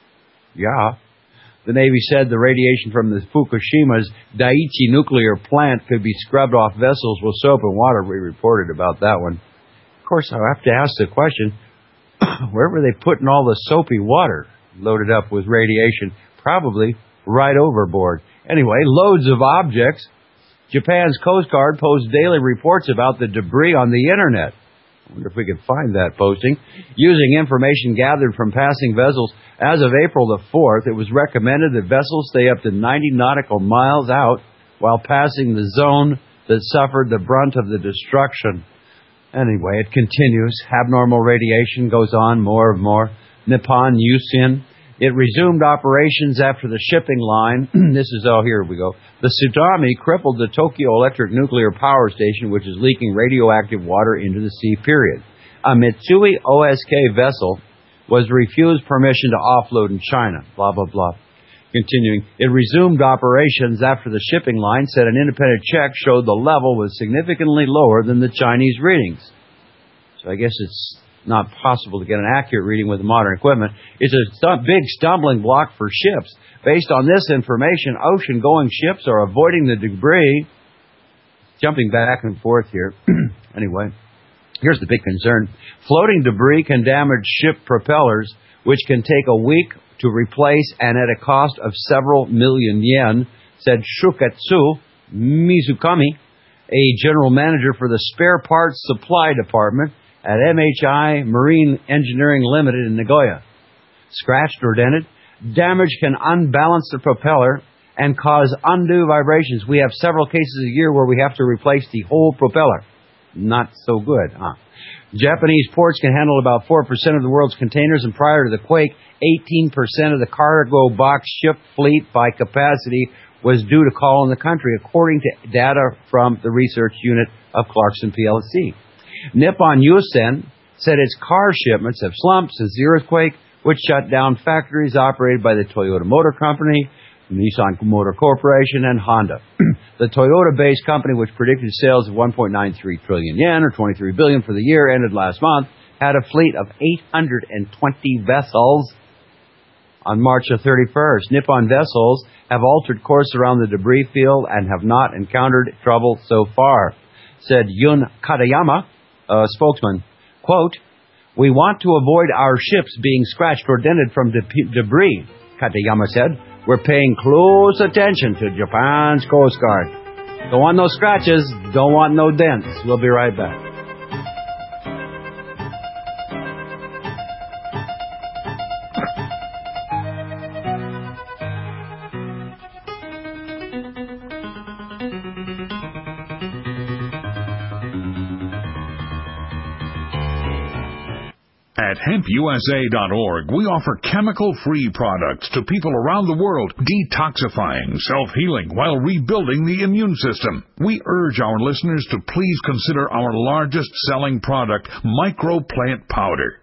Yeah. The Navy said the radiation from the Fukushima's Daiichi nuclear plant could be scrubbed off vessels with soap and water. We reported about that one. Of course, I have to ask the question, where were they putting all the soapy water loaded up with radiation? Probably right overboard. Anyway, loads of objects. Japan's Coast Guard posts daily reports about the debris on the Internet. I wonder if we could find that posting. Using information gathered from passing vessels, as of April the fourth, it was recommended that vessels stay up to ninety nautical miles out while passing the zone that suffered the brunt of the destruction. Anyway, it continues. Abnormal radiation goes on more and more. Nippon Yusen. It resumed operations after the shipping line. This is, oh, here we go. The tsunami crippled the Tokyo Electric Nuclear Power Station, which is leaking radioactive water into the sea, period. A Mitsui O S K vessel was refused permission to offload in China. Blah, blah, blah. Continuing, it resumed operations after the shipping line said an independent check showed the level was significantly lower than the Chinese readings. So I guess it's not possible to get an accurate reading with modern equipment. It's a stu- big stumbling block for ships. Based on this information, ocean-going ships are avoiding the debris. Jumping back and forth here. Anyway, here's the big concern. Floating debris can damage ship propellers, which can take a week to replace and at a cost of several million yen, said Shuketsu Mizukami, a general manager for the spare parts supply department at M H I Marine Engineering Limited in Nagoya. Scratched or dented, damage can unbalance the propeller and cause undue vibrations. We have several cases a year where we have to replace the whole propeller. Not so good, huh? Japanese ports can handle about four percent of the world's containers, and prior to the quake, eighteen percent of the cargo box ship fleet by capacity was due to call in the country, according to data from the research unit of Clarkson P L C. Nippon Yusen said its car shipments have slumped since the earthquake, which shut down factories operated by the Toyota Motor Company, Nissan Motor Corporation, and Honda. The Toyota-based company, which predicted sales of one point nine three trillion yen, or twenty-three billion dollars for the year ended last month, had a fleet of eight hundred twenty vessels on March the thirty-first. Nippon vessels have altered course around the debris field and have not encountered trouble so far, said Yun Katayama, a spokesman. Quote, we want to avoid our ships being scratched or dented from de- debris, Katayama said. We're paying close attention to Japan's Coast Guard. Don't want no scratches, don't want no dents. We'll be right back. At hemp U S A dot org, we offer chemical-free products to people around the world, detoxifying, self-healing, while rebuilding the immune system. We urge our listeners to please consider our largest-selling product, Microplant Powder.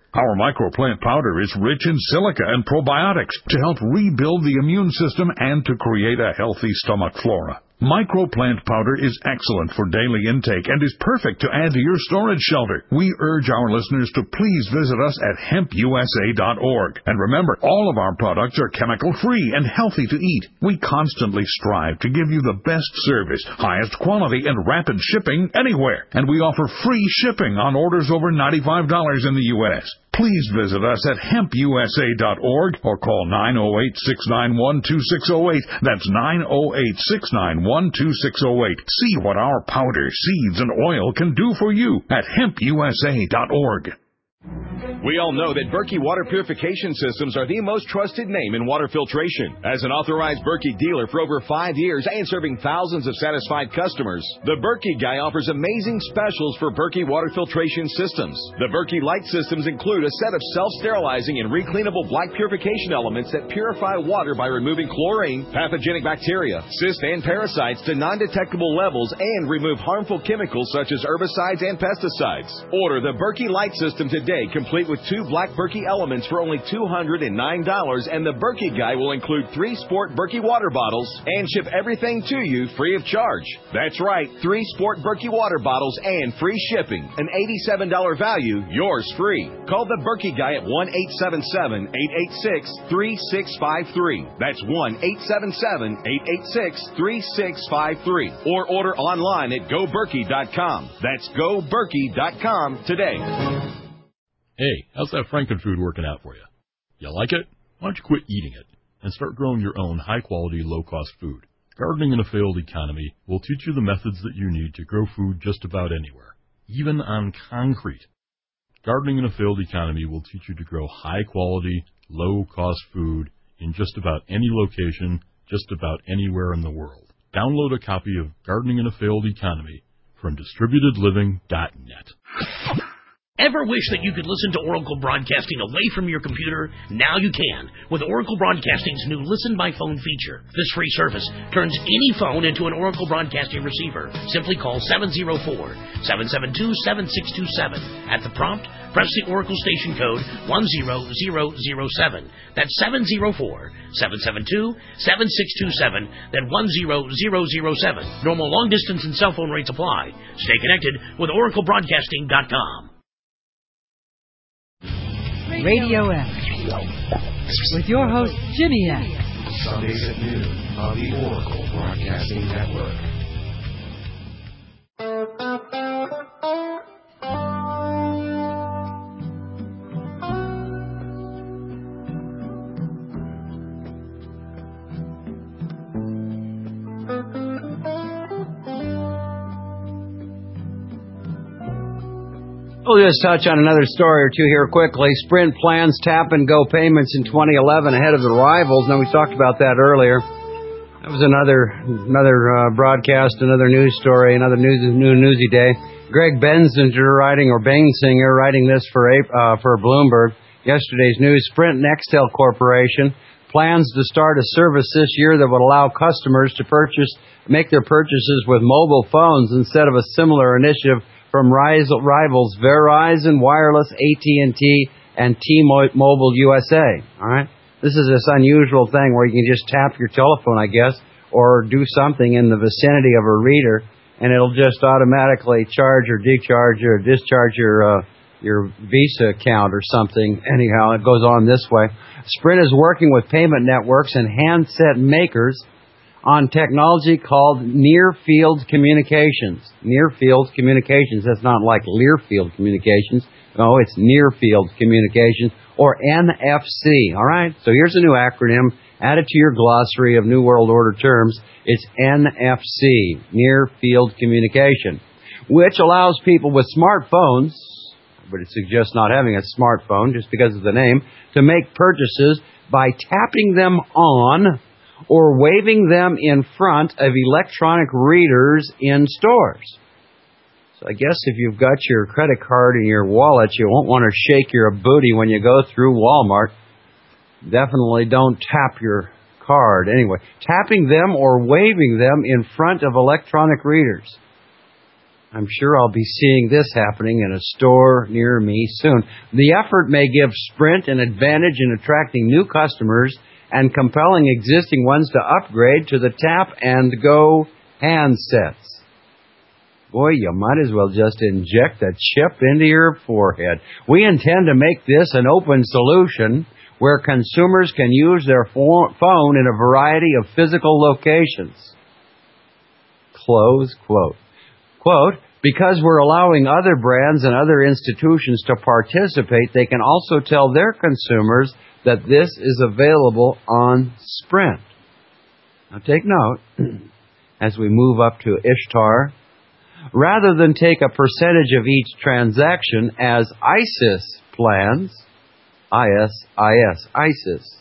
Our microplant powder is rich in silica and probiotics to help rebuild the immune system and to create a healthy stomach flora. Microplant powder is excellent for daily intake and is perfect to add to your storage shelter. We urge our listeners to please visit us at hemp u s a dot org. And remember, all of our products are chemical-free and healthy to eat. We constantly strive to give you the best service, highest quality, and rapid shipping anywhere. And we offer free shipping on orders over ninety-five dollars in the U S Please visit us at hemp u s a dot org or call nine oh eight, six nine one, two six oh eight. That's nine oh eight, six nine one, two six oh eight. See what our powder, seeds, and oil can do for you at hemp u s a dot org. We all know that Berkey Water Purification Systems are the most trusted name in water filtration. As an authorized Berkey dealer for over five years and serving thousands of satisfied customers, the Berkey Guy offers amazing specials for Berkey Water Filtration Systems. The Berkey Light Systems include a set of self-sterilizing and recleanable black purification elements that purify water by removing chlorine, pathogenic bacteria, cysts, and parasites to non-detectable levels and remove harmful chemicals such as herbicides and pesticides. Order the Berkey Light System today, complete with two black Berkey elements for only two hundred nine dollars, and the Berkey Guy will include three Sport Berkey water bottles and ship everything to you free of charge. That's right, three Sport Berkey water bottles and free shipping. An eighty-seven dollars value, yours free. Call the Berkey Guy at one eight seven seven, eight eight six, three six five three. That's one eight seven seven, eight eight six, three six five three. Or order online at go berkey dot com. That's go berkey dot com today. Hey, how's that Frankenfood working out for you? You like it? Why don't you quit eating it and start growing your own high-quality, low-cost food? Gardening in a failed economy will teach you the methods that you need to grow food just about anywhere, even on concrete. Gardening in a failed economy will teach you to grow high-quality, low-cost food in just about any location, just about anywhere in the world. Download a copy of Gardening in a Failed Economy from distributed living dot net. Ever wish that you could listen to Oracle Broadcasting away from your computer? Now you can with Oracle Broadcasting's new Listen by Phone feature. This free service turns any phone into an Oracle Broadcasting receiver. Simply call seven oh four, seven seven two, seven six two seven. At the prompt, press the Oracle station code one zero zero zero seven. That's seven oh four, seven seven two, seven six two seven, then one zero zero zero seven. Normal long distance and cell phone rates apply. Stay connected with Oracle Broadcasting dot com. Radio X with your host, Jimmy X. Sundays at noon on the Oracle Broadcasting Network. We'll just touch on another story or two here quickly. Sprint plans tap-and-go payments in twenty eleven ahead of the rivals. Now, we talked about that earlier. That was another another uh, broadcast, another news story, another news, new newsy day. Greg Bensinger writing, or Bensinger writing this for uh, for Bloomberg. Yesterday's news, Sprint Nextel Corporation plans to start a service this year that would allow customers to purchase, make their purchases with mobile phones instead of a similar initiative from rivals Verizon Wireless, A T and T, and T-Mobile U S A. All right, this is this unusual thing where you can just tap your telephone, I guess, or do something in the vicinity of a reader, and it'll just automatically charge or decharge or discharge your uh, your Visa account or something. Anyhow, it goes on this way. Sprint is working with payment networks and handset makers on technology called near-field communications. Near-field communications. That's not like Learfield communications. No, it's near-field communications, or N F C. All right? So here's a new acronym. Add it to your glossary of New World Order terms. It's N F C, near-field communication, which allows people with smartphones, but it suggests not having a smartphone just because of the name, to make purchases by tapping them on or waving them in front of electronic readers in stores. So I guess if you've got your credit card in your wallet, you won't want to shake your booty when you go through Walmart. Definitely don't tap your card. Anyway, tapping them or waving them in front of electronic readers. I'm sure I'll be seeing this happening in a store near me soon. The effort may give Sprint an advantage in attracting new customers and compelling existing ones to upgrade to the Tap and Go handsets. Boy, you might as well just inject a chip into your forehead. We intend to make this an open solution where consumers can use their phone in a variety of physical locations. Close quote. Quote, because we're allowing other brands and other institutions to participate, they can also tell their consumers that this is available on Sprint. Now take note, as we move up to Ishtar, rather than take a percentage of each transaction as ISIS plans, I S I S, ISIS.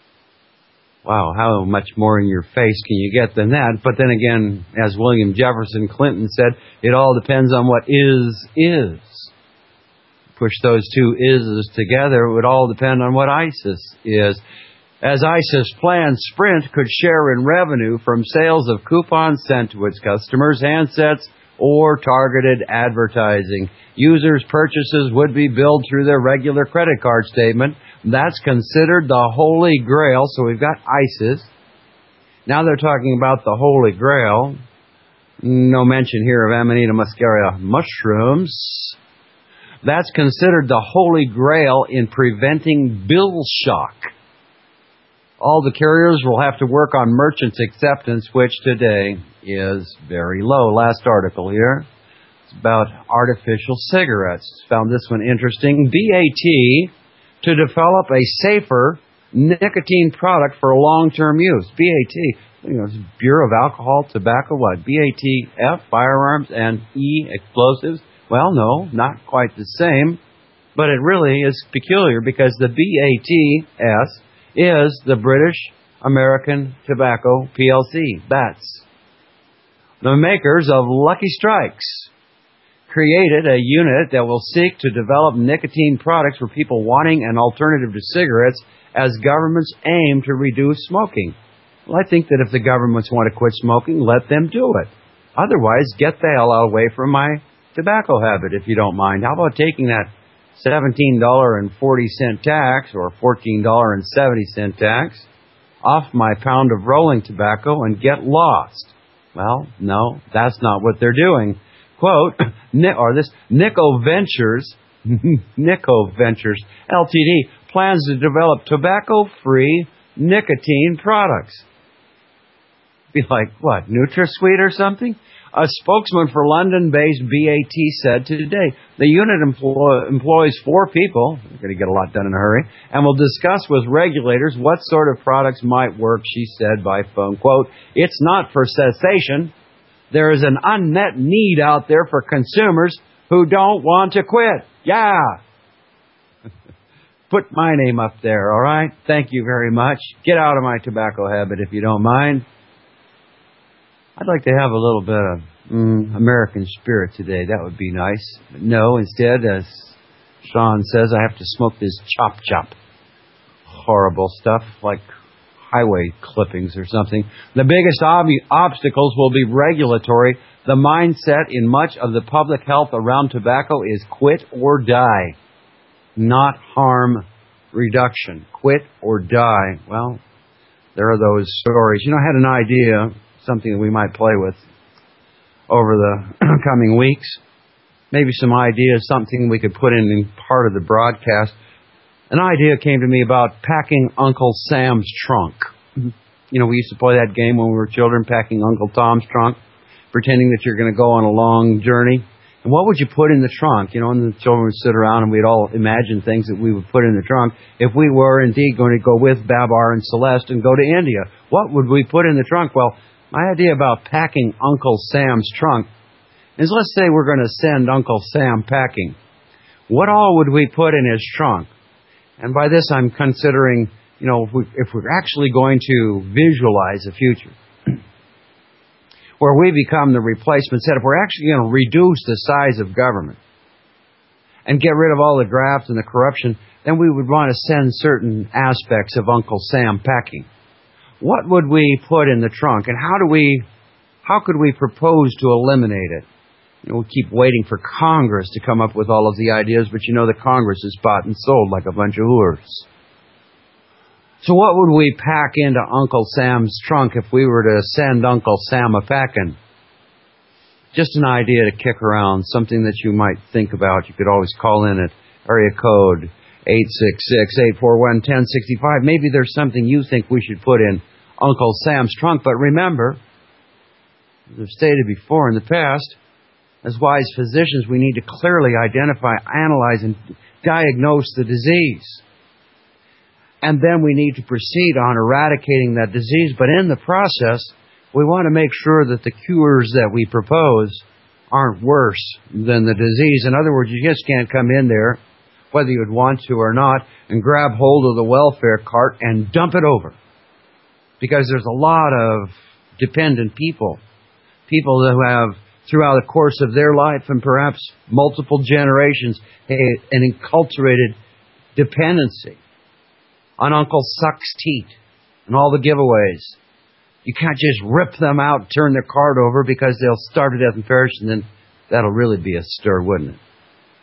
Wow, how much more in your face can you get than that? But then again, as William Jefferson Clinton said, it all depends on what is, is. Push those two is's together, it would all depend on what ISIS is. As ISIS plans, Sprint could share in revenue from sales of coupons sent to its customers, handsets, or targeted advertising. Users' purchases would be billed through their regular credit card statement. That's considered the Holy Grail. So we've got ISIS. Now they're talking about the Holy Grail. No mention here of Amanita muscaria mushrooms. That's considered the Holy Grail in preventing bill shock. All the carriers will have to work on merchants' acceptance, which today is very low. Last article here. It's about artificial cigarettes. Found this one interesting. B A T to develop a safer nicotine product for long-term use. B A T, you know, Bureau of Alcohol, Tobacco, what? B A T F, firearms, and E, explosives. Well, no, not quite the same. But it really is peculiar because the B A T S is the British American Tobacco P L C. That's the makers of Lucky Strikes created a unit that will seek to develop nicotine products for people wanting an alternative to cigarettes as governments aim to reduce smoking. Well, I think that if the governments want to quit smoking, let them do it. Otherwise, get the hell away from my tobacco habit, if you don't mind. How about taking that seventeen dollars and forty cents tax or fourteen dollars and seventy cents tax off my pound of rolling tobacco and get lost? Well, no, that's not what they're doing. Quote, or this Nico Ventures, Nico Ventures L T D plans to develop tobacco-free nicotine products. Be like, what, NutraSweet or something? A spokesman for London-based B A T said today the unit employ, employs four people, we're going to get a lot done in a hurry, and will discuss with regulators what sort of products might work, she said by phone. Quote, it's not for cessation. There is an unmet need out there for consumers who don't want to quit. Yeah. Put my name up there, all right? Thank you very much. Get out of my tobacco habit if you don't mind. I'd like to have a little bit of mm, American spirit today. That would be nice. But no, instead, as Sean says, I have to smoke this chop chop. Horrible stuff like highway clippings or something. The biggest ob- obstacles will be regulatory. The mindset in much of the public health around tobacco is quit or die, not harm reduction. Quit or die. Well, there are those stories. You know, I had an idea, something that we might play with over the coming weeks. Maybe some ideas, something we could put in, in part of the broadcast. An idea came to me about packing Uncle Sam's trunk. You know, we used to play that game when we were children, packing Uncle Tom's trunk, pretending that you're going to go on a long journey. And what would you put in the trunk? You know, and the children would sit around and we'd all imagine things that we would put in the trunk. If we were indeed going to go with Babar and Celeste and go to India, what would we put in the trunk? Well, my idea about packing Uncle Sam's trunk is, let's say we're going to send Uncle Sam packing. What all would we put in his trunk? And by this I'm considering, you know, if, we, if we're actually going to visualize a future where we become the replacement set, if we're actually going to reduce the size of government and get rid of all the graft and the corruption, then we would want to send certain aspects of Uncle Sam packing. What would we put in the trunk, and how do we, how could we propose to eliminate it? You know, we keep waiting for Congress to come up with all of the ideas, but you know the Congress is bought and sold like a bunch of whores. So what would we pack into Uncle Sam's trunk if we were to send Uncle Sam a packing? Just an idea to kick around, something that you might think about. You could always call in at area code eight six six, eight four one, one zero six five. Maybe there's something you think we should put in Uncle Sam's trunk. But remember, as I've stated before in the past, as wise physicians, we need to clearly identify, analyze, and diagnose the disease. And then we need to proceed on eradicating that disease. But in the process, we want to make sure that the cures that we propose aren't worse than the disease. In other words, you just can't come in there, whether you'd want to or not, and grab hold of the welfare cart and dump it over. Because there's a lot of dependent people, people who have, throughout the course of their life and perhaps multiple generations, an enculturated dependency on Uncle Suck's teat and all the giveaways. You can't just rip them out, turn their card over because they'll starve to death and perish, and then that'll really be a stir, wouldn't it?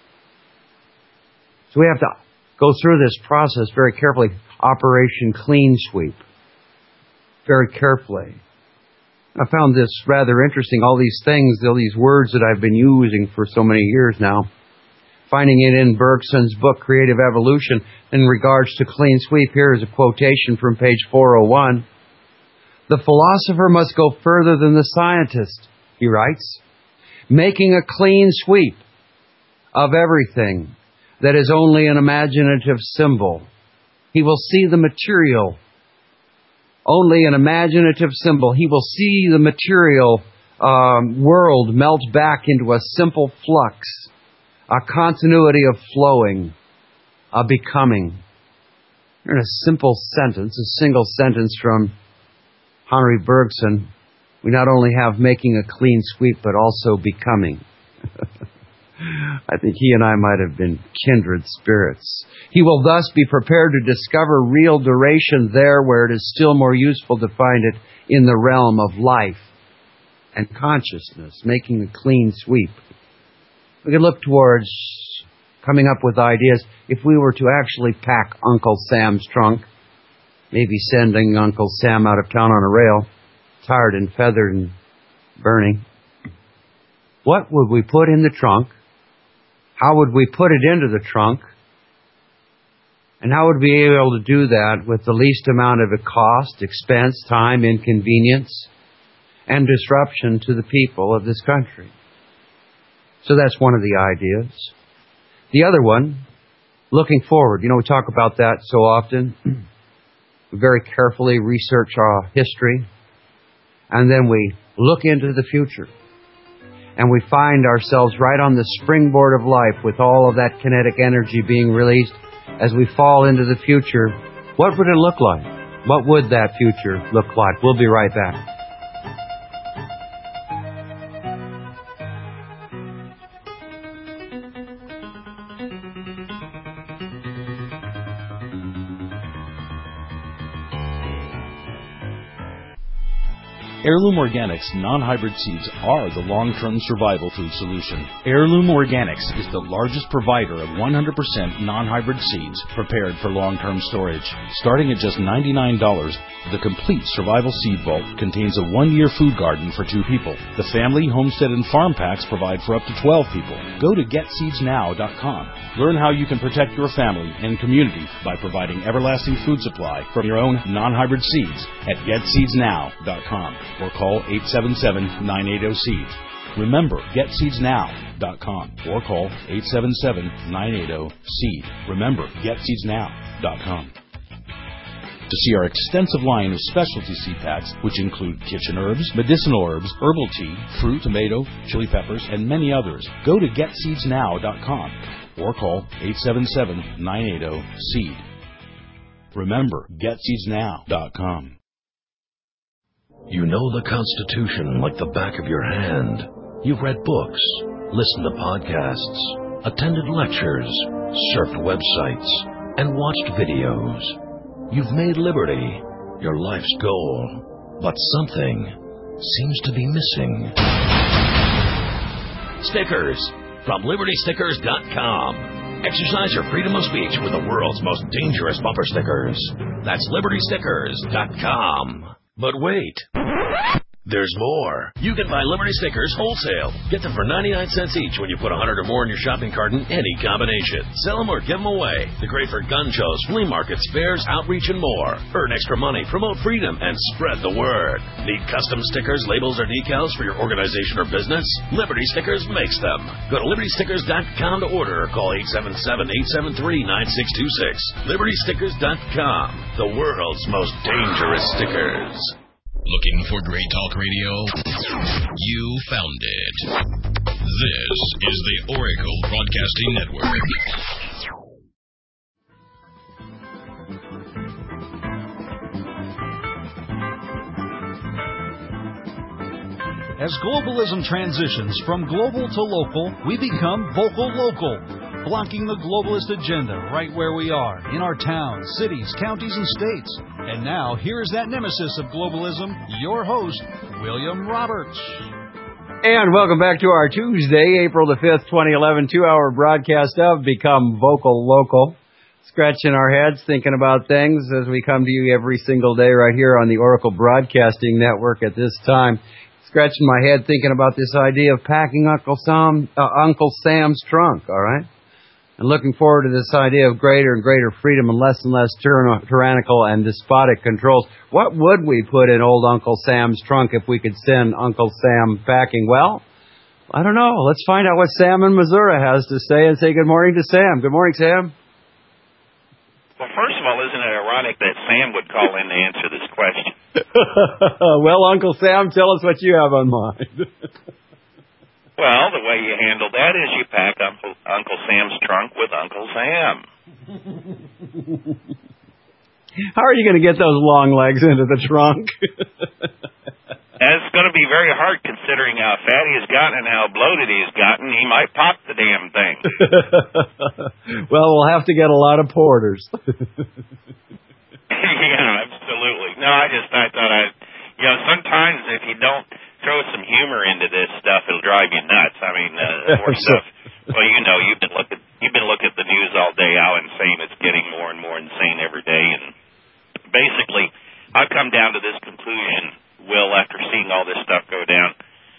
So we have to go through this process very carefully. Operation Clean Sweep. Very carefully. I found this rather interesting. All these things, all these words that I've been using for so many years now. Finding it in Bergson's book, Creative Evolution, in regards to clean sweep. Here is a quotation from page four oh one. The philosopher must go further than the scientist, he writes, making a clean sweep of everything that is only an imaginative symbol. He will see the material, only an imaginative symbol. He will see the material um, world melt back into a simple flux, a continuity of flowing, a becoming. In a simple sentence, a single sentence from Henry Bergson, we not only have making a clean sweep, but also becoming. I think he and I might have been kindred spirits. He will thus be prepared to discover real duration there where it is still more useful to find it in the realm of life and consciousness, making a clean sweep. We can look towards coming up with ideas if we were to actually pack Uncle Sam's trunk, maybe sending Uncle Sam out of town on a rail, tired and feathered and burning. What would we put in the trunk? How would we put it into the trunk? And how would we be able to do that with the least amount of cost, expense, time, inconvenience, and disruption to the people of this country? So that's one of the ideas. The other one, looking forward. You know, we talk about that so often. We very carefully research our history, and then we look into the future. And we find ourselves right on the springboard of life with all of that kinetic energy being released as we fall into the future. What would it look like? What would that future look like? We'll be right back. Heirloom Organics non-hybrid seeds are the long-term survival food solution. Heirloom Organics is the largest provider of one hundred percent non-hybrid seeds prepared for long-term storage. Starting at just ninety-nine dollars, the complete survival seed vault contains a one-year food garden for two people. The family, homestead, and farm packs provide for up to twelve people. Go to get seeds now dot com. Learn how you can protect your family and community by providing everlasting food supply from your own non-hybrid seeds at get seeds now dot com. Or call eight seven seven, nine eight zero, seed. Remember, get seeds now dot com or call eight seven seven, nine eight zero, seed. Remember, get seeds now dot com. To see our extensive line of specialty seed packs, which include kitchen herbs, medicinal herbs, herbal tea, fruit, tomato, chili peppers, and many others, go to get seeds now dot com or call eight seven seven, nine eight zero, seed. Remember, get seeds now dot com. You know the Constitution like the back of your hand. You've read books, listened to podcasts, attended lectures, surfed websites, and watched videos. You've made liberty your life's goal, but something seems to be missing. Stickers from Liberty Stickers dot com. Exercise your freedom of speech with the world's most dangerous bumper stickers. That's Liberty Stickers dot com. But wait. There's more. You can buy Liberty Stickers wholesale. Get them for ninety-nine cents each when you put one hundred or more in your shopping cart in any combination. Sell them or give them away. They're great for gun shows, flea markets, fairs, outreach, and more. Earn extra money, promote freedom, and spread the word. Need custom stickers, labels, or decals for your organization or business? Liberty Stickers makes them. Go to Liberty Stickers dot com to order or call eight seven seven, eight seven three, nine six two six. Liberty Stickers dot com. The world's most dangerous stickers. Looking for great talk radio? You found it. This is the Oracle Broadcasting Network. As globalism transitions from global to local, we become vocal local, blocking the globalist agenda right where we are, in our towns, cities, counties, and states. And now, here's that nemesis of globalism, your host, William Roberts. And welcome back to our Tuesday, April the fifth, twenty eleven, two-hour broadcast of Become Vocal Local. Scratching our heads, thinking about things as we come to you every single day right here on the Oracle Broadcasting Network at this time. Scratching my head thinking about this idea of packing Uncle Sam, uh, Uncle Sam's trunk, all right? And looking forward to this idea of greater and greater freedom and less and less tyrann- tyrannical and despotic controls. What would we put in old Uncle Sam's trunk if we could send Uncle Sam packing? Well, I don't know. Let's find out what Sam in Missouri has to say and say good morning to Sam. Good morning, Sam. Well, first of all, isn't it ironic that Sam would call in to answer this question? Well, Uncle Sam, tell us what you have on mind. Well, the way you handle that is you pack Uncle, Uncle Sam's trunk with Uncle Sam. How are you going to get those long legs into the trunk? That's going to be very hard considering how fat he's gotten and how bloated he's gotten. He might pop the damn thing. Well, we'll have to get a lot of porters. Yeah, absolutely. No, I just I thought I, you know, sometimes if you don't throw some humor into this stuff, it'll drive you nuts. I mean, uh, more stuff. Well, you know, you've been looking, you've been looking at the news all day, how insane it's getting, more and more insane every day. And basically, I've come down to this conclusion, Will, after seeing all this stuff go down.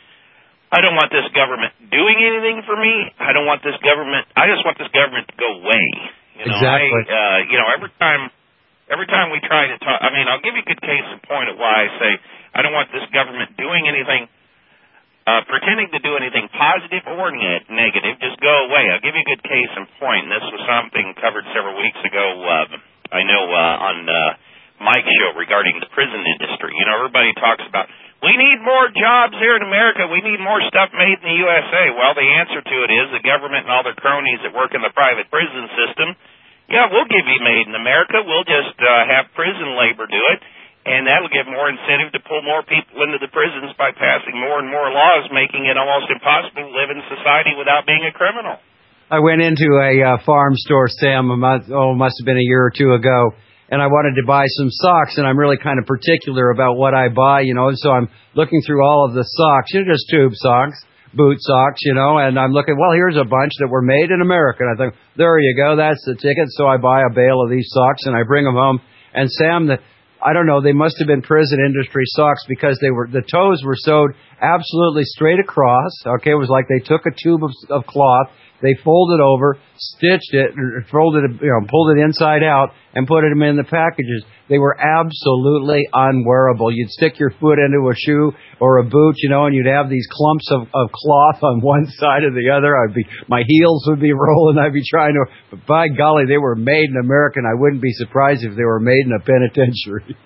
I don't want this government doing anything for me. I don't want this government. I just want this government to go away. You know, exactly. I, uh, you know, every time. Every time we try to talk, I mean, I'll give you a good case in point of why I say I don't want this government doing anything, uh, pretending to do anything positive or ne- negative. Just go away. I'll give you a good case in point. And this was something covered several weeks ago, uh, I know, uh, on uh, Mike's show regarding the prison industry. You know, everybody talks about, we need more jobs here in America. We need more stuff made in the U S A. Well, the answer to it is the government and all their cronies that work in the private prison system. Yeah, we'll give you made in America. We'll just uh, have prison labor do it, and that'll give more incentive to pull more people into the prisons by passing more and more laws, making it almost impossible to live in society without being a criminal. I went into a uh, farm store, Sam, a month, oh, must have been a year or two ago, and I wanted to buy some socks, and I'm really kind of particular about what I buy, you know, so I'm looking through all of the socks, you know, just tube socks. Boot socks, you know, and I'm looking, well, here's a bunch that were made in America. And I think, there you go, that's the ticket. So I buy a bale of these socks and I bring them home. And Sam, the, I don't know, they must have been prison industry socks because they were, the toes were sewed absolutely straight across. Okay, it was like they took a tube of, of cloth, they folded over, stitched it, folded it, you know, pulled it inside out, and put them in the packages. They were absolutely unwearable. You'd stick your foot into a shoe or a boot, you know, and you'd have these clumps of, of cloth on one side or the other. I'd be, my heels would be rolling. I'd be trying to, but by golly, they were made in America, and I wouldn't be surprised if they were made in a penitentiary.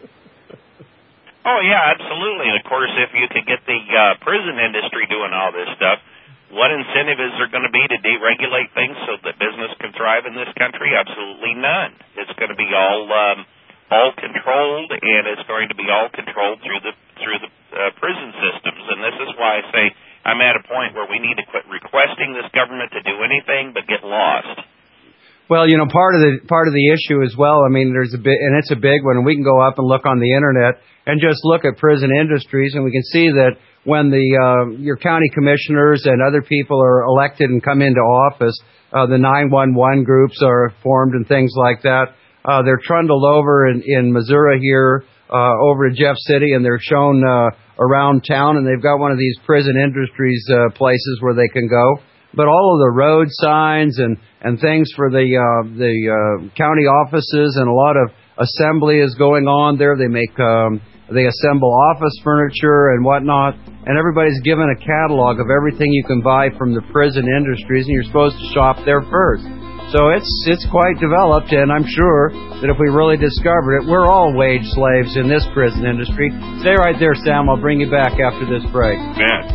Oh, yeah, absolutely. And, of course, if you could get the uh, prison industry doing all this stuff, what incentive is there going to be to deregulate things so that business can thrive in this country? Absolutely none. It's going to be all um, all controlled, and it's going to be all controlled through the through the uh, prison systems. And this is why I say I'm at a point where we need to quit requesting this government to do anything but get lost. Well, you know, part of the part of the issue as well, I mean, there's a bit, and it's a big one, and we can go up and look on the internet and just look at prison industries, and we can see that when the uh, your county commissioners and other people are elected and come into office, uh, the nine one one groups are formed and things like that. Uh, they're trundled over in, in Missouri here, uh, over to Jeff City, and they're shown uh, around town, and they've got one of these prison industries uh, places where they can go. But all of the road signs and, and things for the uh, the uh, county offices and a lot of assembly is going on there. They make um, they assemble office furniture and whatnot, and everybody's given a catalog of everything you can buy from the prison industries, and you're supposed to shop there first. So it's it's quite developed, and I'm sure that if we really discovered it, we're all wage slaves in this prison industry. Stay right there, Sam. I'll bring you back after this break. Man.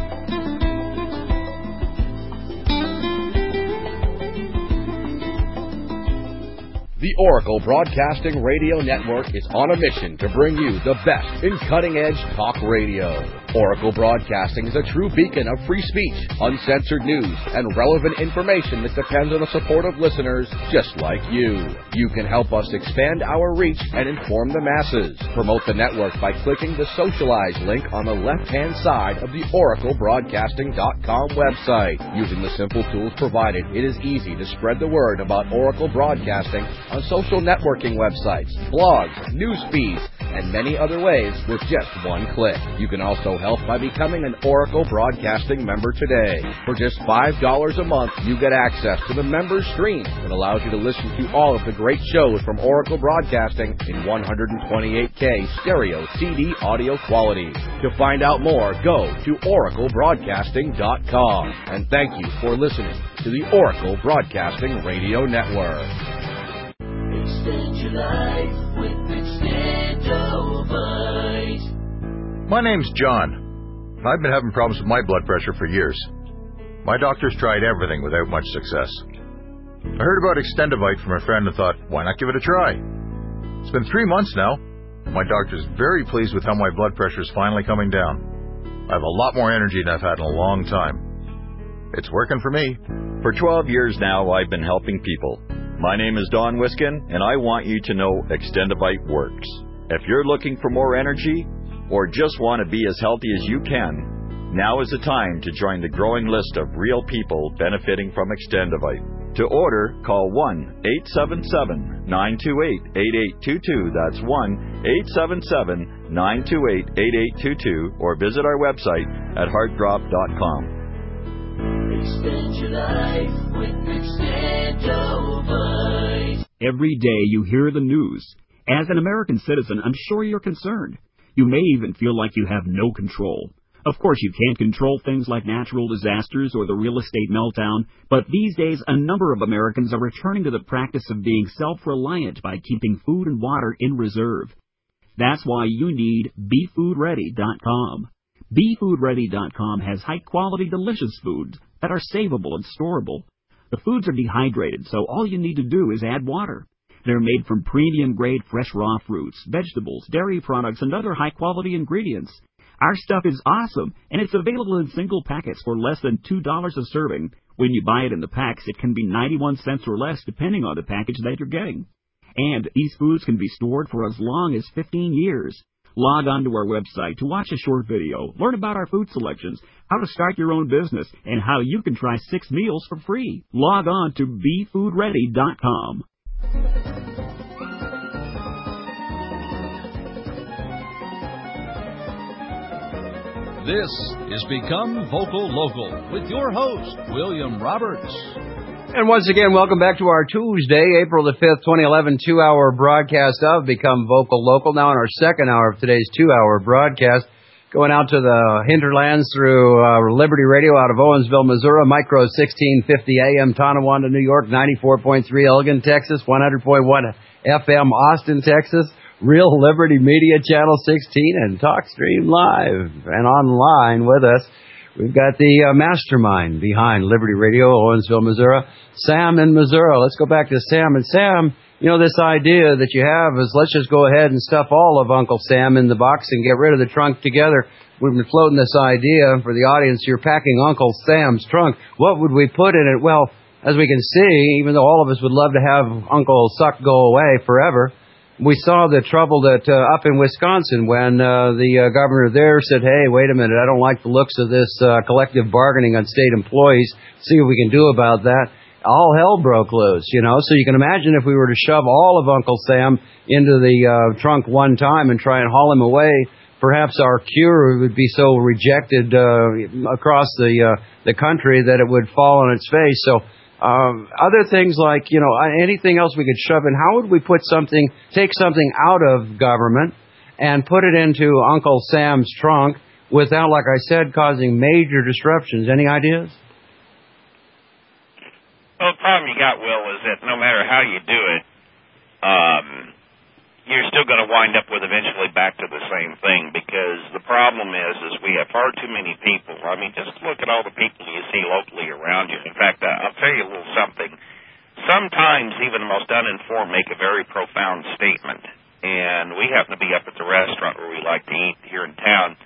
The Oracle Broadcasting Radio Network is on a mission to bring you the best in cutting-edge talk radio. Oracle Broadcasting is a true beacon of free speech, uncensored news, and relevant information that depends on the support of listeners just like you. You can help us expand our reach and inform the masses. Promote the network by clicking the Socialize link on the left-hand side of the oracle broadcasting dot com website. Using the simple tools provided, it is easy to spread the word about Oracle Broadcasting on social networking websites, blogs, news feeds, and many other ways with just one click. You can also help by becoming an Oracle Broadcasting member today. For just five dollars a month, you get access to the member stream that allows you to listen to all of the great shows from Oracle Broadcasting in one twenty-eight K stereo C D audio quality. To find out more, go to oracle broadcasting dot com. And thank you for listening to the Oracle Broadcasting Radio Network. Extend your life with Extendovite. My name's John. I've been having problems with my blood pressure for years. My doctor's tried everything without much success. I heard about Extendovite from a friend and thought, why not give it a try? It's been three months now. My doctor's very pleased with how my blood pressure is finally coming down. I have a lot more energy than I've had in a long time. It's working for me. For twelve years now, I've been helping people. My name is Don Wiskin, and I want you to know Extendovite works. If you're looking for more energy, or just want to be as healthy as you can, now is the time to join the growing list of real people benefiting from Extendovite. To order, call one eight seven seven, nine two eight, eight eight two two. That's one eight seven seven, nine two eight, eight eight two two, or visit our website at heartdrop dot com. Extend your life with Extendovite. Every day you hear the news. As an American citizen, I'm sure you're concerned. You may even feel like you have no control. Of course, you can't control things like natural disasters or the real estate meltdown, but these days a number of Americans are returning to the practice of being self-reliant by keeping food and water in reserve. That's why you need be food ready dot com. be food ready dot com has high-quality, delicious foods that are savable and storable. The foods are dehydrated, so all you need to do is add water. They're made from premium-grade fresh raw fruits, vegetables, dairy products, and other high-quality ingredients. Our stuff is awesome, and it's available in single packets for less than two dollars a serving. When you buy it in the packs, it can be ninety-one cents or less, depending on the package that you're getting. And these foods can be stored for as long as fifteen years. Log on to our website to watch a short video, learn about our food selections, how to start your own business, and how you can try six meals for free. Log on to be food ready dot com. This is Become Vocal Local with your host, William Roberts. And once again, welcome back to our Tuesday, April the fifth, twenty eleven, two-hour broadcast of Become Vocal Local. Now in our second hour of today's two-hour broadcast, going out to the hinterlands through uh, Liberty Radio out of Owensville, Missouri, Micro sixteen fifty A M, Tonawanda, New York, ninety-four point three Elgin, Texas, one hundred point one F M, Austin, Texas, Real Liberty Media Channel sixteen, and TalkStream Live. And online with us, we've got the uh, mastermind behind Liberty Radio, Owensville, Missouri, Sam in Missouri. Let's go back to Sam. And Sam, you know, this idea that you have is let's just go ahead and stuff all of Uncle Sam in the box and get rid of the trunk together. We've been floating this idea for the audience. You're packing Uncle Sam's trunk. What would we put in it? Well, as we can see, even though all of us would love to have Uncle Suck go away forever, we saw the trouble that uh, up in Wisconsin when uh, the uh, governor there said, hey, wait a minute, I don't like the looks of this uh, collective bargaining on state employees. See what we can do about that. All hell broke loose, you know. So you can imagine if we were to shove all of Uncle Sam into the uh, trunk one time and try and haul him away, perhaps our cure would be so rejected uh, across the uh, the country that it would fall on its face. So um, other things like, you know, anything else we could shove in, how would we put something, take something out of government and put it into Uncle Sam's trunk without, like I said, causing major disruptions? Any ideas? Well, the problem you got, Will, is that no matter how you do it, um, you're still going to wind up with eventually back to the same thing, because the problem is, is we have far too many people. I mean, just look at all the people you see locally around you. In fact, I'll tell you a little something. Sometimes even the most uninformed make a very profound statement, and we happen to be up at the restaurant where we like to eat here in town,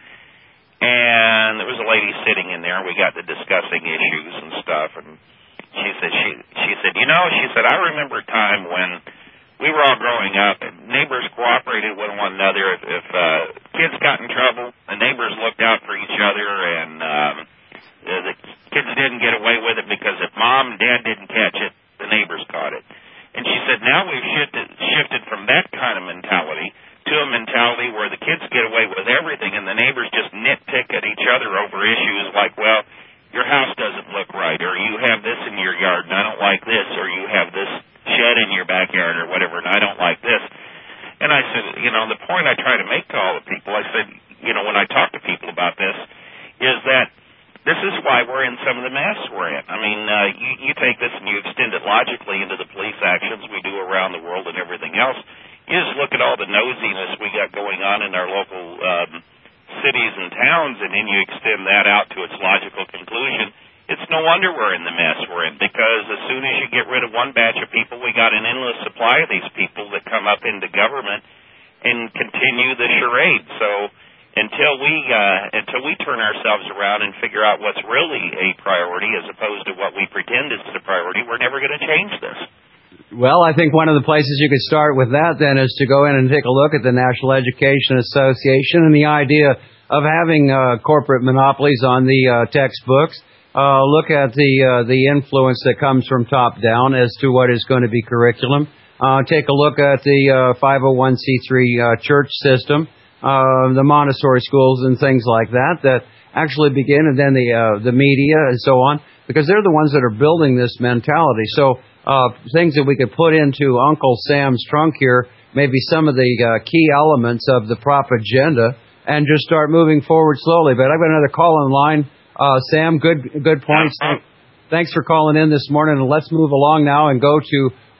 and there was a lady sitting in there, and we got to discussing issues and stuff, and She said, she, she said, you know, she said, I remember a time when we were all growing up and neighbors cooperated with one another. If, if uh, kids got in trouble, the neighbors looked out for each other, and um, the kids didn't get away with it because if mom and dad didn't catch it, the neighbors caught it. And she said, now we've shifted, shifted from that kind of mentality to a mentality where the kids get away with everything and the neighbors just nitpick at each other over issues like, well, your house doesn't look right, or you have this in your yard and I don't like this, or you have this shed in your backyard or whatever and I don't like this. And I said, you know, the point I try to make to all the people, I said, you know, when I talk to people about this, is that this is why we're in some of the mess we're in. I mean, uh, you, you take this and you extend it logically into the police actions we do around the world and everything else. You just look at all the nosiness we got going on in our local um cities and towns, and then you extend that out to its logical conclusion. It's no wonder we're in the mess we're in, because as soon as you get rid of one batch of people, we got an endless supply of these people that come up into government and continue the charade. So until we uh, until we turn ourselves around and figure out what's really a priority as opposed to what we pretend is the priority, we're never going to change this. Well, I think one of the places you could start with that then is to go in and take a look at the National Education Association and the idea of having uh, corporate monopolies on the uh, textbooks. Uh, look at the uh, the influence that comes from top down as to what is going to be curriculum. Uh, take a look at the uh, five oh one c three uh, church system, uh, the Montessori schools and things like that that actually begin, and then the uh, the media and so on, because they're the ones that are building this mentality. So Uh, things that we could put into Uncle Sam's trunk here, maybe some of the uh, key elements of the prop agenda, and just start moving forward slowly. But I've got another call in line. Uh, Sam, good good points. Thanks for calling in this morning. And let's move along now and go to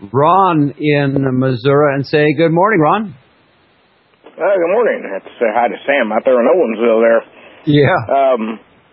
Ron in Missouri and say good morning, Ron. Uh, good morning. Let's say hi to Sam out there in Owensville there. Yeah. Um,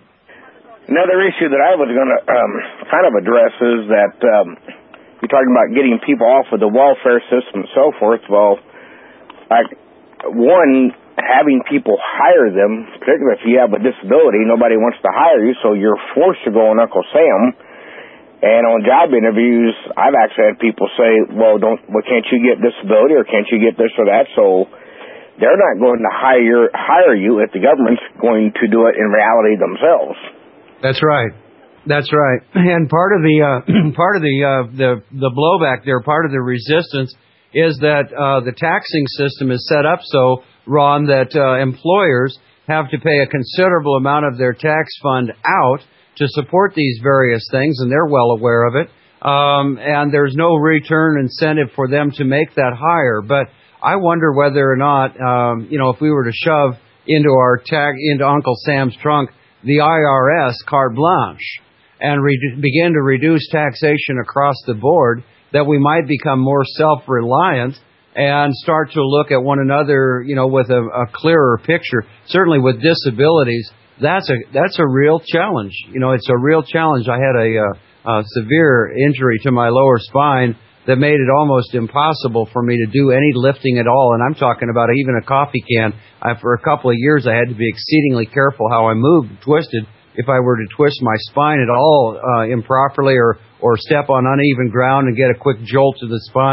another issue that I was going to um, kind of address is that um, you're talking about getting people off of the welfare system and so forth. Well, like, one, having people hire them, particularly if you have a disability, nobody wants to hire you, so you're forced to go on Uncle Sam. And on job interviews, I've actually had people say, well, don't, well, can't you get disability or can't you get this or that? So they're not going to hire hire you if the government's going to do it in reality themselves. That's right. That's right. And part of the uh, part of the uh, the the blowback there, part of the resistance is that uh, the taxing system is set up so, Ron, that uh, employers have to pay a considerable amount of their tax fund out to support these various things, and they're well aware of it. Um, and there's no return incentive for them to make that higher. But I wonder whether or not, um, you know, if we were to shove into our tag into Uncle Sam's trunk the I R S carte blanche and re- begin to reduce taxation across the board, that we might become more self-reliant and start to look at one another, you know, with a, a clearer picture. Certainly with disabilities, that's a that's a real challenge. You know, it's a real challenge. I had a, a, a severe injury to my lower spine that made it almost impossible for me to do any lifting at all. And I'm talking about even a coffee can. I, for a couple of years, I had to be exceedingly careful how I moved, twisted. If I were to twist my spine at all uh, improperly or, or step on uneven ground and get a quick jolt to the spine,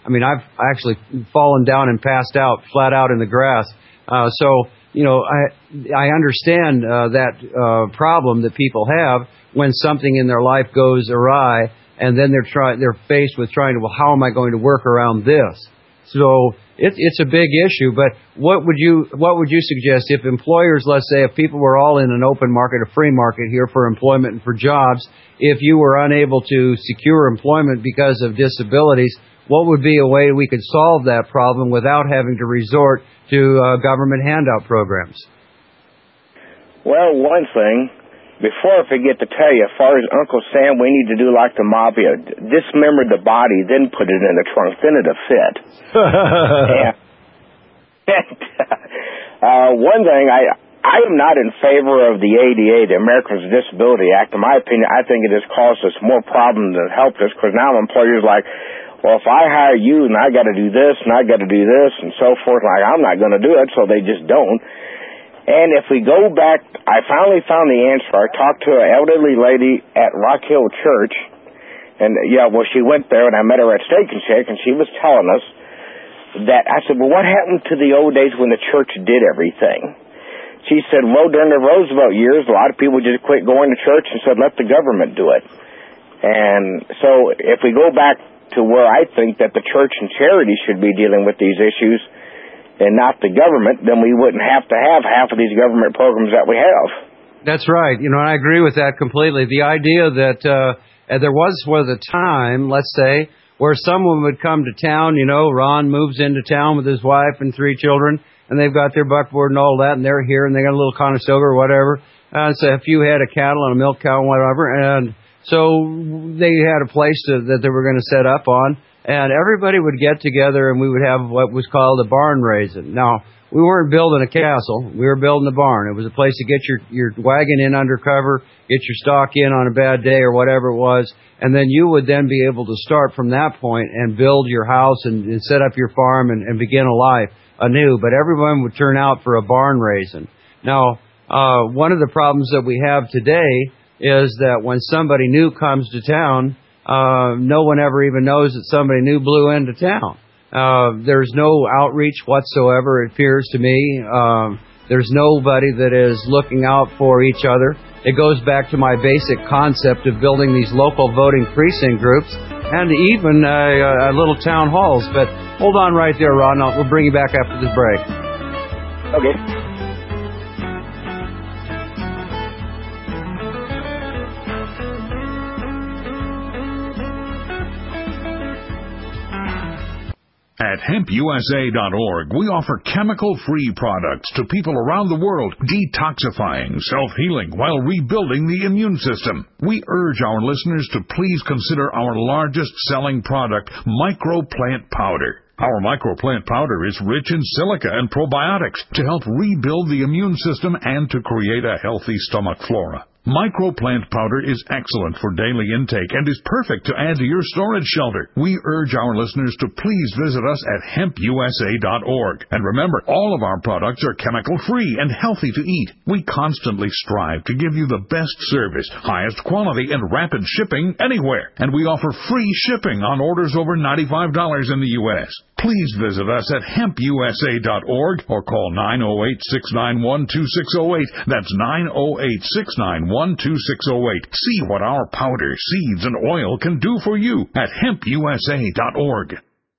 I mean, I've actually fallen down and passed out flat out in the grass. Uh, so, you know, I I understand uh, that uh, problem that people have when something in their life goes awry, and then they're try they're faced with trying to, well, how am I going to work around this? So it, it's a big issue. But what would you what would you suggest if employers, let's say, if people were all in an open market, a free market here for employment and for jobs, if you were unable to secure employment because of disabilities, what would be a way we could solve that problem without having to resort to uh, government handout programs? Well, one thing, before I forget to tell you, as far as Uncle Sam, we need to do like the mafia. Dismember the body, then put it in the trunk, then it'll fit. and, and, uh, one thing, I I am not in favor of the A D A, the Americans with Disability Act. In my opinion, I think it has caused us more problems than helped us, because now employers like, well, if I hire you and I got to do this and I got to do this and so forth, like I'm not going to do it, so they just don't. And if we go back, I finally found the answer. I talked to an elderly lady at Rock Hill Church, and yeah, well, she went there, and I met her at Steak and Shake, and she was telling us that, I said, well, what happened to the old days when the church did everything? She said, well, during the Roosevelt years, a lot of people just quit going to church and said, let the government do it. And so if we go back to where I think that the church and charity should be dealing with these issues and not the government, then we wouldn't have to have half of these government programs that we have. That's right. You know, I agree with that completely. The idea that uh, there was was a time, let's say, where someone would come to town, you know, Ron moves into town with his wife and three children, and they've got their buckboard and all that, and they're here, and they got a little Conestoga or whatever, and so a few head of cattle and a milk cow and whatever, and so they had a place to, that they were going to set up on, and everybody would get together, and we would have what was called a barn raising. Now, we weren't building a castle. We were building a barn. It was a place to get your, your wagon in under cover, get your stock in on a bad day or whatever it was, and then you would then be able to start from that point and build your house and, and set up your farm and, and begin a life anew. But everyone would turn out for a barn raising. Now, uh, one of the problems that we have today is that when somebody new comes to town, uh, no one ever even knows that somebody new blew into town. Uh, there's no outreach whatsoever, it appears to me. Um, there's nobody that is looking out for each other. It goes back to my basic concept of building these local voting precinct groups and even uh, uh, little town halls. But hold on right there, Ron. I'll, we'll bring you back after this break. Okay. At hemp U S A dot org, we offer chemical-free products to people around the world, detoxifying, self-healing, while rebuilding the immune system. We urge our listeners to please consider our largest-selling product, Microplant Powder. Our Microplant Powder is rich in silica and probiotics to help rebuild the immune system and to create a healthy stomach flora. Microplant Powder is excellent for daily intake and is perfect to add to your storage shelter. We urge our listeners to please visit us at hemp U S A dot org. And remember, all of our products are chemical-free and healthy to eat. We constantly strive to give you the best service, highest quality, and rapid shipping anywhere. And we offer free shipping on orders over ninety-five dollars in the U S Please visit us at hemp U S A dot org or call nine oh eight, six nine one, two six oh eight. That's nine oh eight, six nine one, two six oh eight. See what our powder, seeds, and oil can do for you at hemp U S A dot org.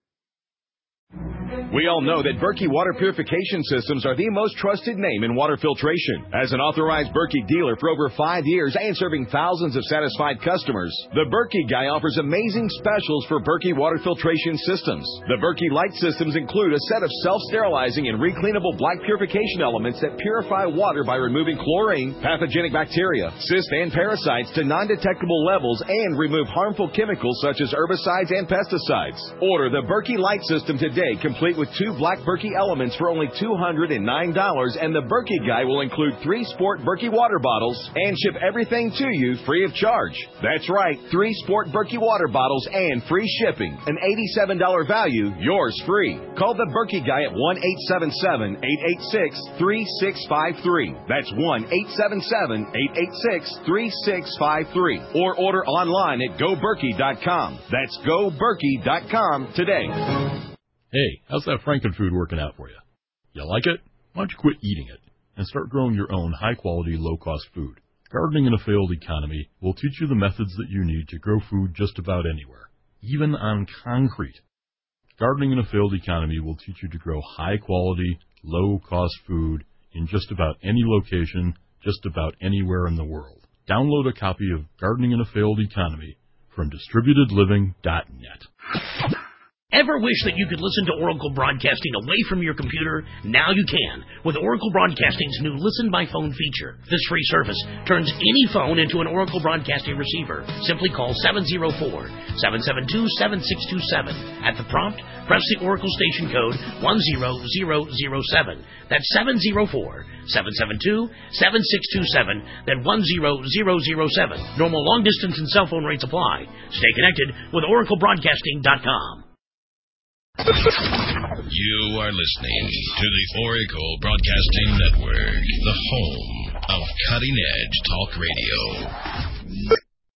We all know that Berkey Water Purification Systems are the most trusted name in water filtration. As an authorized Berkey dealer for over five years and serving thousands of satisfied customers, the Berkey Guy offers amazing specials for Berkey Water Filtration Systems. The Berkey Light Systems include a set of self-sterilizing and recleanable black purification elements that purify water by removing chlorine, pathogenic bacteria, cysts, and parasites to non-detectable levels and remove harmful chemicals such as herbicides and pesticides. Order the Berkey Light System today day, complete with two Black Berkey Elements for only two hundred nine dollars, and the Berkey Guy will include three Sport Berkey water bottles and ship everything to you free of charge. That's right, three Sport Berkey water bottles and free shipping. An eighty-seven dollars value, yours free. Call the Berkey Guy at one eight seven seven, eight eight six, three six five three. That's one eight seven seven, eight eight six, three six five three. Or order online at go berkey dot com. That's go berkey dot com today. Hey, how's that Frankenfood working out for you? You like it? Why don't you quit eating it and start growing your own high-quality, low-cost food? Gardening in a failed economy will teach you the methods that you need to grow food just about anywhere, even on concrete. Gardening in a failed economy will teach you to grow high-quality, low-cost food in just about any location, just about anywhere in the world. Download a copy of Gardening in a Failed Economy from distributed living dot net. Ever wish that you could listen to Oracle Broadcasting away from your computer? Now you can with Oracle Broadcasting's new Listen by Phone feature. This free service turns any phone into an Oracle Broadcasting receiver. Simply call seven zero four, seven seven two, seven six two seven. At the prompt, press the Oracle station code one zero zero zero seven. That's seven zero four, seven seven two, seven six two seven, then one zero zero zero seven. Normal long distance and cell phone rates apply. Stay connected with oracle broadcasting dot com. You are listening to the Oracle Broadcasting Network, the home of cutting-edge talk radio.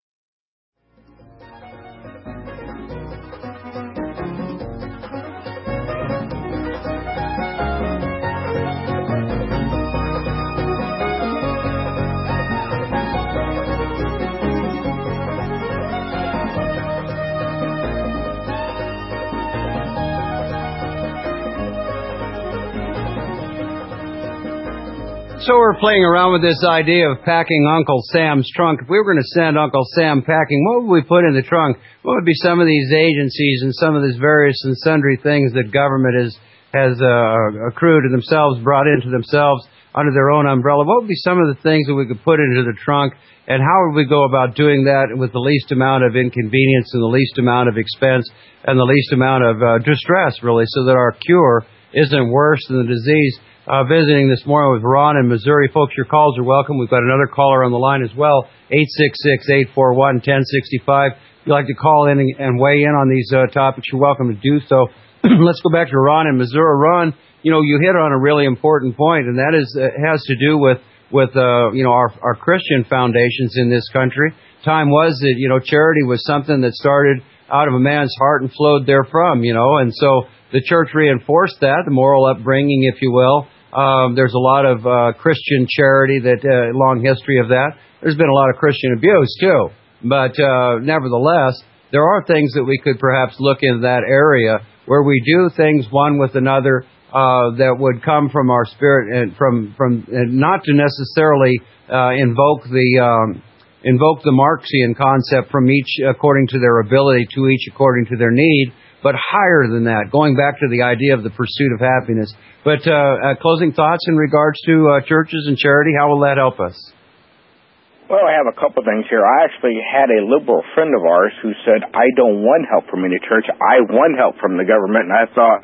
So we're playing around with this idea of packing Uncle Sam's trunk. If we were going to send Uncle Sam packing, what would we put in the trunk? What would be some of these agencies and some of these various and sundry things that government has, has uh, accrued to themselves, brought into themselves under their own umbrella? What would be some of the things that we could put into the trunk? And how would we go about doing that with the least amount of inconvenience and the least amount of expense and the least amount of uh, distress, really, so that our cure isn't worse than the disease? Uh, visiting this morning with Ron in Missouri. Folks, your calls are welcome. We've got another caller on the line as well, eight six six, eight four one, one zero six five. If you'd like to call in and, and weigh in on these uh, topics, you're welcome to do so. Let's go back to Ron in Missouri. Ron, you know, you hit on a really important point, and that is uh, has to do with, with uh, you know, our, our Christian foundations in this country. Time was that, you know, charity was something that started out of a man's heart and flowed therefrom, you know, and so the church reinforced that, the moral upbringing, if you will. Um, there's a lot of uh, Christian charity, that uh, long history of that. There's been a lot of Christian abuse, too. But uh, nevertheless, there are things that we could perhaps look in that area where we do things one with another uh, that would come from our spirit and from, from and not to necessarily uh, invoke the um, invoke the Marxian concept from each according to their ability, to each according to their need, but higher than that, going back to the idea of the pursuit of happiness. But uh, uh, closing thoughts in regards to uh, churches and charity, how will that help us? Well, I have a couple things here. I actually had a liberal friend of ours who said, I don't want help from any church. I want help from the government. And I thought,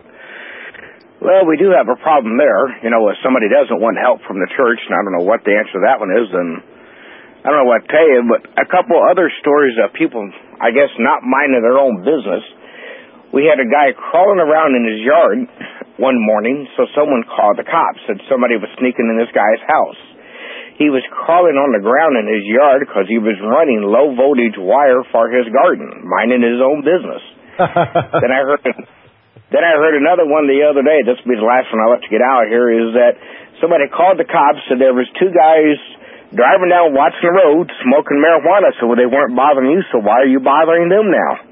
well, we do have a problem there. You know, if somebody doesn't want help from the church, and I don't know what the answer to that one is, then I don't know what to tell you. But a couple other stories of people, I guess, not minding their own business. We had a guy crawling around in his yard one morning, so someone called the cops, said somebody was sneaking in this guy's house. He was crawling on the ground in his yard because he was running low-voltage wire for his garden, minding his own business. Then I heard then I heard another one the other day, this will be the last one I'll let you get out here, is that somebody called the cops, said there was two guys driving down Watson Road smoking marijuana, so they weren't bothering you, so why are you bothering them now?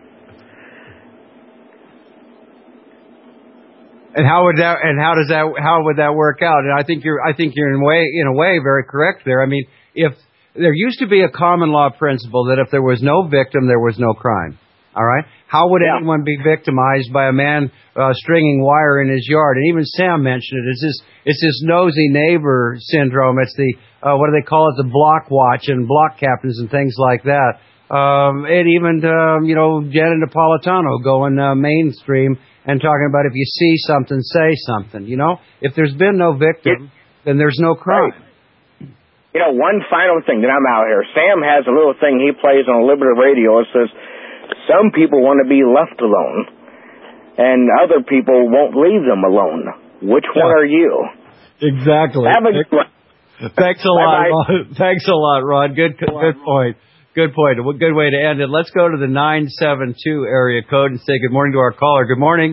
And how would that? And how does that? How would that work out? And I think you're. I think you're in way, in a way, very correct there. I mean, if there used to be a common law principle that if there was no victim, there was no crime. All right. How would yeah. anyone be victimized by a man uh, stringing wire in his yard? And even Sam mentioned it. It's this. It's this nosy neighbor syndrome. It's the uh, what do they call it? The block watch and block captains and things like that. Um, and even, um, you know, Janet Napolitano going uh, mainstream and talking about if you see something, say something. You know, if there's been no victim, then there's no crime. You know, one final thing that I'm out here. Sam has a little thing he plays on Liberty Radio. It says, some people want to be left alone, and other people won't leave them alone. Which yeah. one are you? Exactly. Have a good one. Thanks a lot, Ron. Thanks a lot, Ron. Good, good point. Good point. A good way to end it. Let's go to the nine seven two area code and say good morning to our caller. Good morning.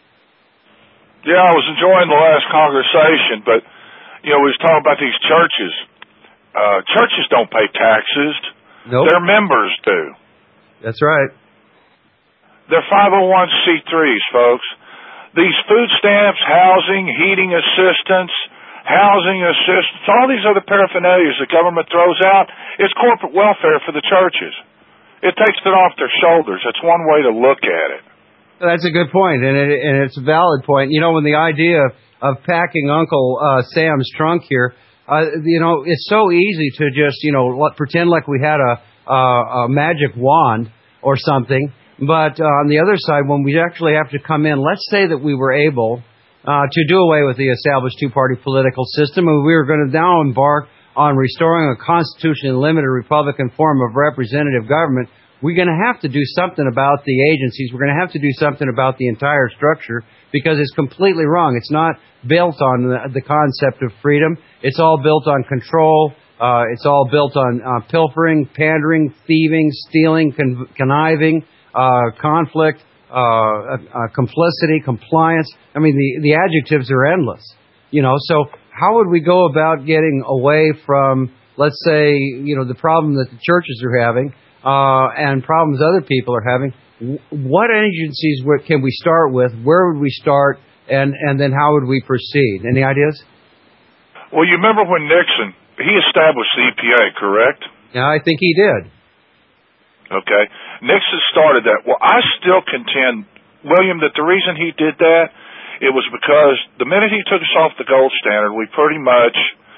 Yeah, I was enjoying the last conversation, but, you know, we was talking about these churches. Uh, churches don't pay taxes. Nope. Their members do. That's right. They're five oh one c threes, folks. These food stamps, housing, heating assistance, housing assistance, all these other paraphernalias the government throws out, it's corporate welfare for the churches. It takes it off their shoulders. That's one way to look at it. That's a good point, and, it, and it's a valid point. You know, when the idea of packing Uncle uh, Sam's trunk here, uh, you know, it's so easy to just, you know, pretend like we had a, a, a magic wand or something. But uh, on the other side, when we actually have to come in, let's say that we were able uh, to do away with the established two-party political system, and we were going to now embark on restoring a constitutionally limited Republican form of representative government. We're going to have to do something about the agencies. We're going to have to do something about the entire structure because it's completely wrong. It's not built on the, the concept of freedom. It's all built on control. Uh, it's all built on uh, pilfering, pandering, thieving, stealing, con- conniving, uh, conflict, uh, uh, complicity, compliance. I mean, the, the adjectives are endless. You know, so how would we go about getting away from, let's say, you know, the problem that the churches are having, Uh, and problems other people are having? What agencies can we start with? Where would we start? And, and then how would we proceed? Any ideas? Well, you remember when Nixon, he established the E P A, correct? Yeah, I think he did. Okay. Nixon started that. Well, I still contend, William, that the reason he did that, it was because the minute he took us off the gold standard, we pretty much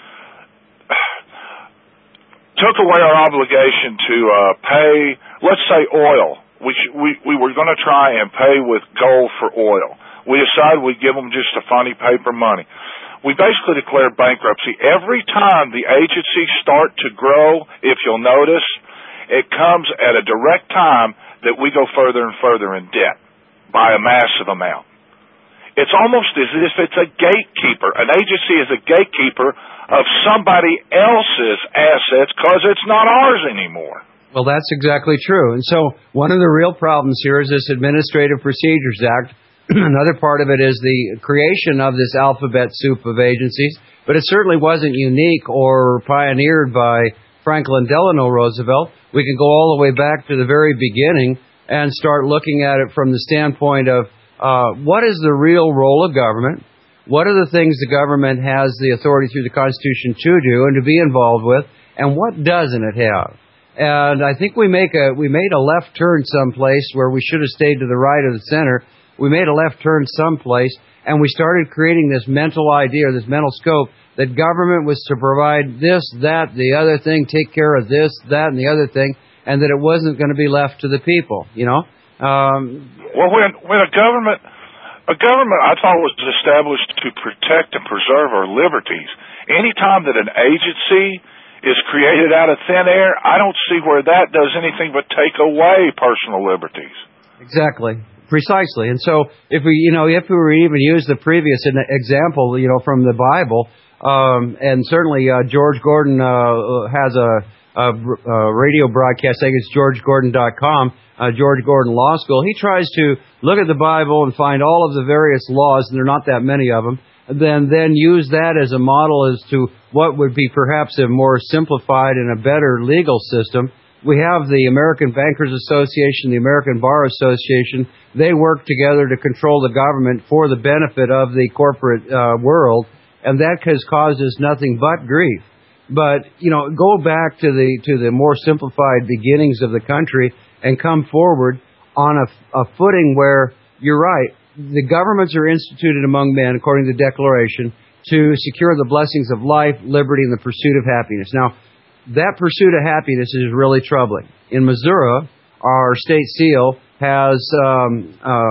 took away our obligation to uh, pay, let's say, oil. We sh- we we were going to try and pay with gold for oil. We decided we'd give them just a funny paper money. We basically declared bankruptcy. Every time the agencies start to grow, if you'll notice, it comes at a direct time that we go further and further in debt by a massive amount. It's almost as if it's a gatekeeper. An agency is a gatekeeper of somebody else's assets because it's not ours anymore. Well, that's exactly true. And so one of the real problems here is this Administrative Procedures Act. Another part of it is the creation of this alphabet soup of agencies. But it certainly wasn't unique or pioneered by Franklin Delano Roosevelt. We can go all the way back to the very beginning and start looking at it from the standpoint of uh, what is the real role of government? What are the things the government has the authority through the Constitution to do and to be involved with, and what doesn't it have? And I think we make a we made a left turn someplace where we should have stayed to the right of the center. We made a left turn someplace, and we started creating this mental idea, this mental scope, that government was to provide this, that, the other thing, take care of this, that, and the other thing, and that it wasn't going to be left to the people, you know? Um, well, when when a government... A government, I thought, was established to protect and preserve our liberties. Anytime that an agency is created out of thin air, I don't see where that does anything but take away personal liberties. Exactly. Precisely. And so if we, you know, if we were even use the previous example, you know, from the Bible, um, and certainly uh, George Gordon uh, has a, a, a radio broadcast, I think it's george gordon dot com, Uh, George Gordon Law School. He tries to look at the Bible and find all of the various laws, and there are not that many of them, and then, then use that as a model as to what would be perhaps a more simplified and a better legal system. We have the American Bankers Association, the American Bar Association. They work together to control the government for the benefit of the corporate uh, world, and that has caused us nothing but grief. But, you know, go back to the to the more simplified beginnings of the country and come forward on a, a footing where, you're right, the governments are instituted among men, according to the Declaration, to secure the blessings of life, liberty, and the pursuit of happiness. Now, that pursuit of happiness is really troubling. In Missouri, our state seal has um, uh,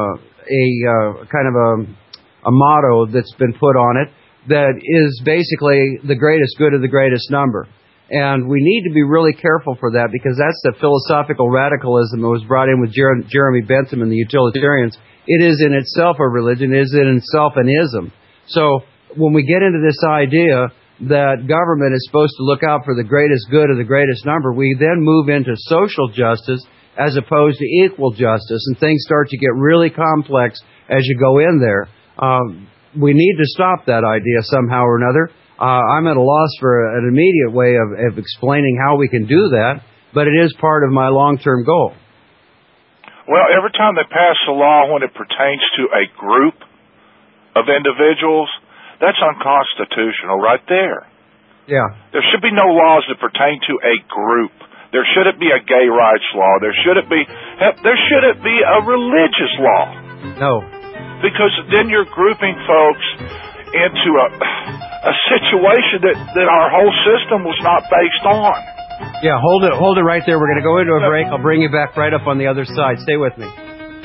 a uh, kind of a, a motto that's been put on it that is basically the greatest good of the greatest number. And we need to be really careful for that, because that's the philosophical radicalism that was brought in with Jer- Jeremy Bentham and the utilitarians. It is in itself a religion. It is in itself an ism. So when we get into this idea that government is supposed to look out for the greatest good of the greatest number, we then move into social justice as opposed to equal justice, and things start to get really complex as you go in there. Um, we need to stop that idea somehow or another. Uh, I'm at a loss for an immediate way of, of explaining how we can do that, but it is part of my long-term goal. Well, every time they pass a law when it pertains to a group of individuals, that's unconstitutional right there. Yeah. There should be no laws that pertain to a group. There shouldn't be a gay rights law. There shouldn't be, there shouldn't be a religious law. No. Because then you're grouping folks into a, a situation that, that our whole system was not based on. Yeah, hold it, hold it right there. We're going to go into a break. I'll bring you back right up on the other side. Stay with me.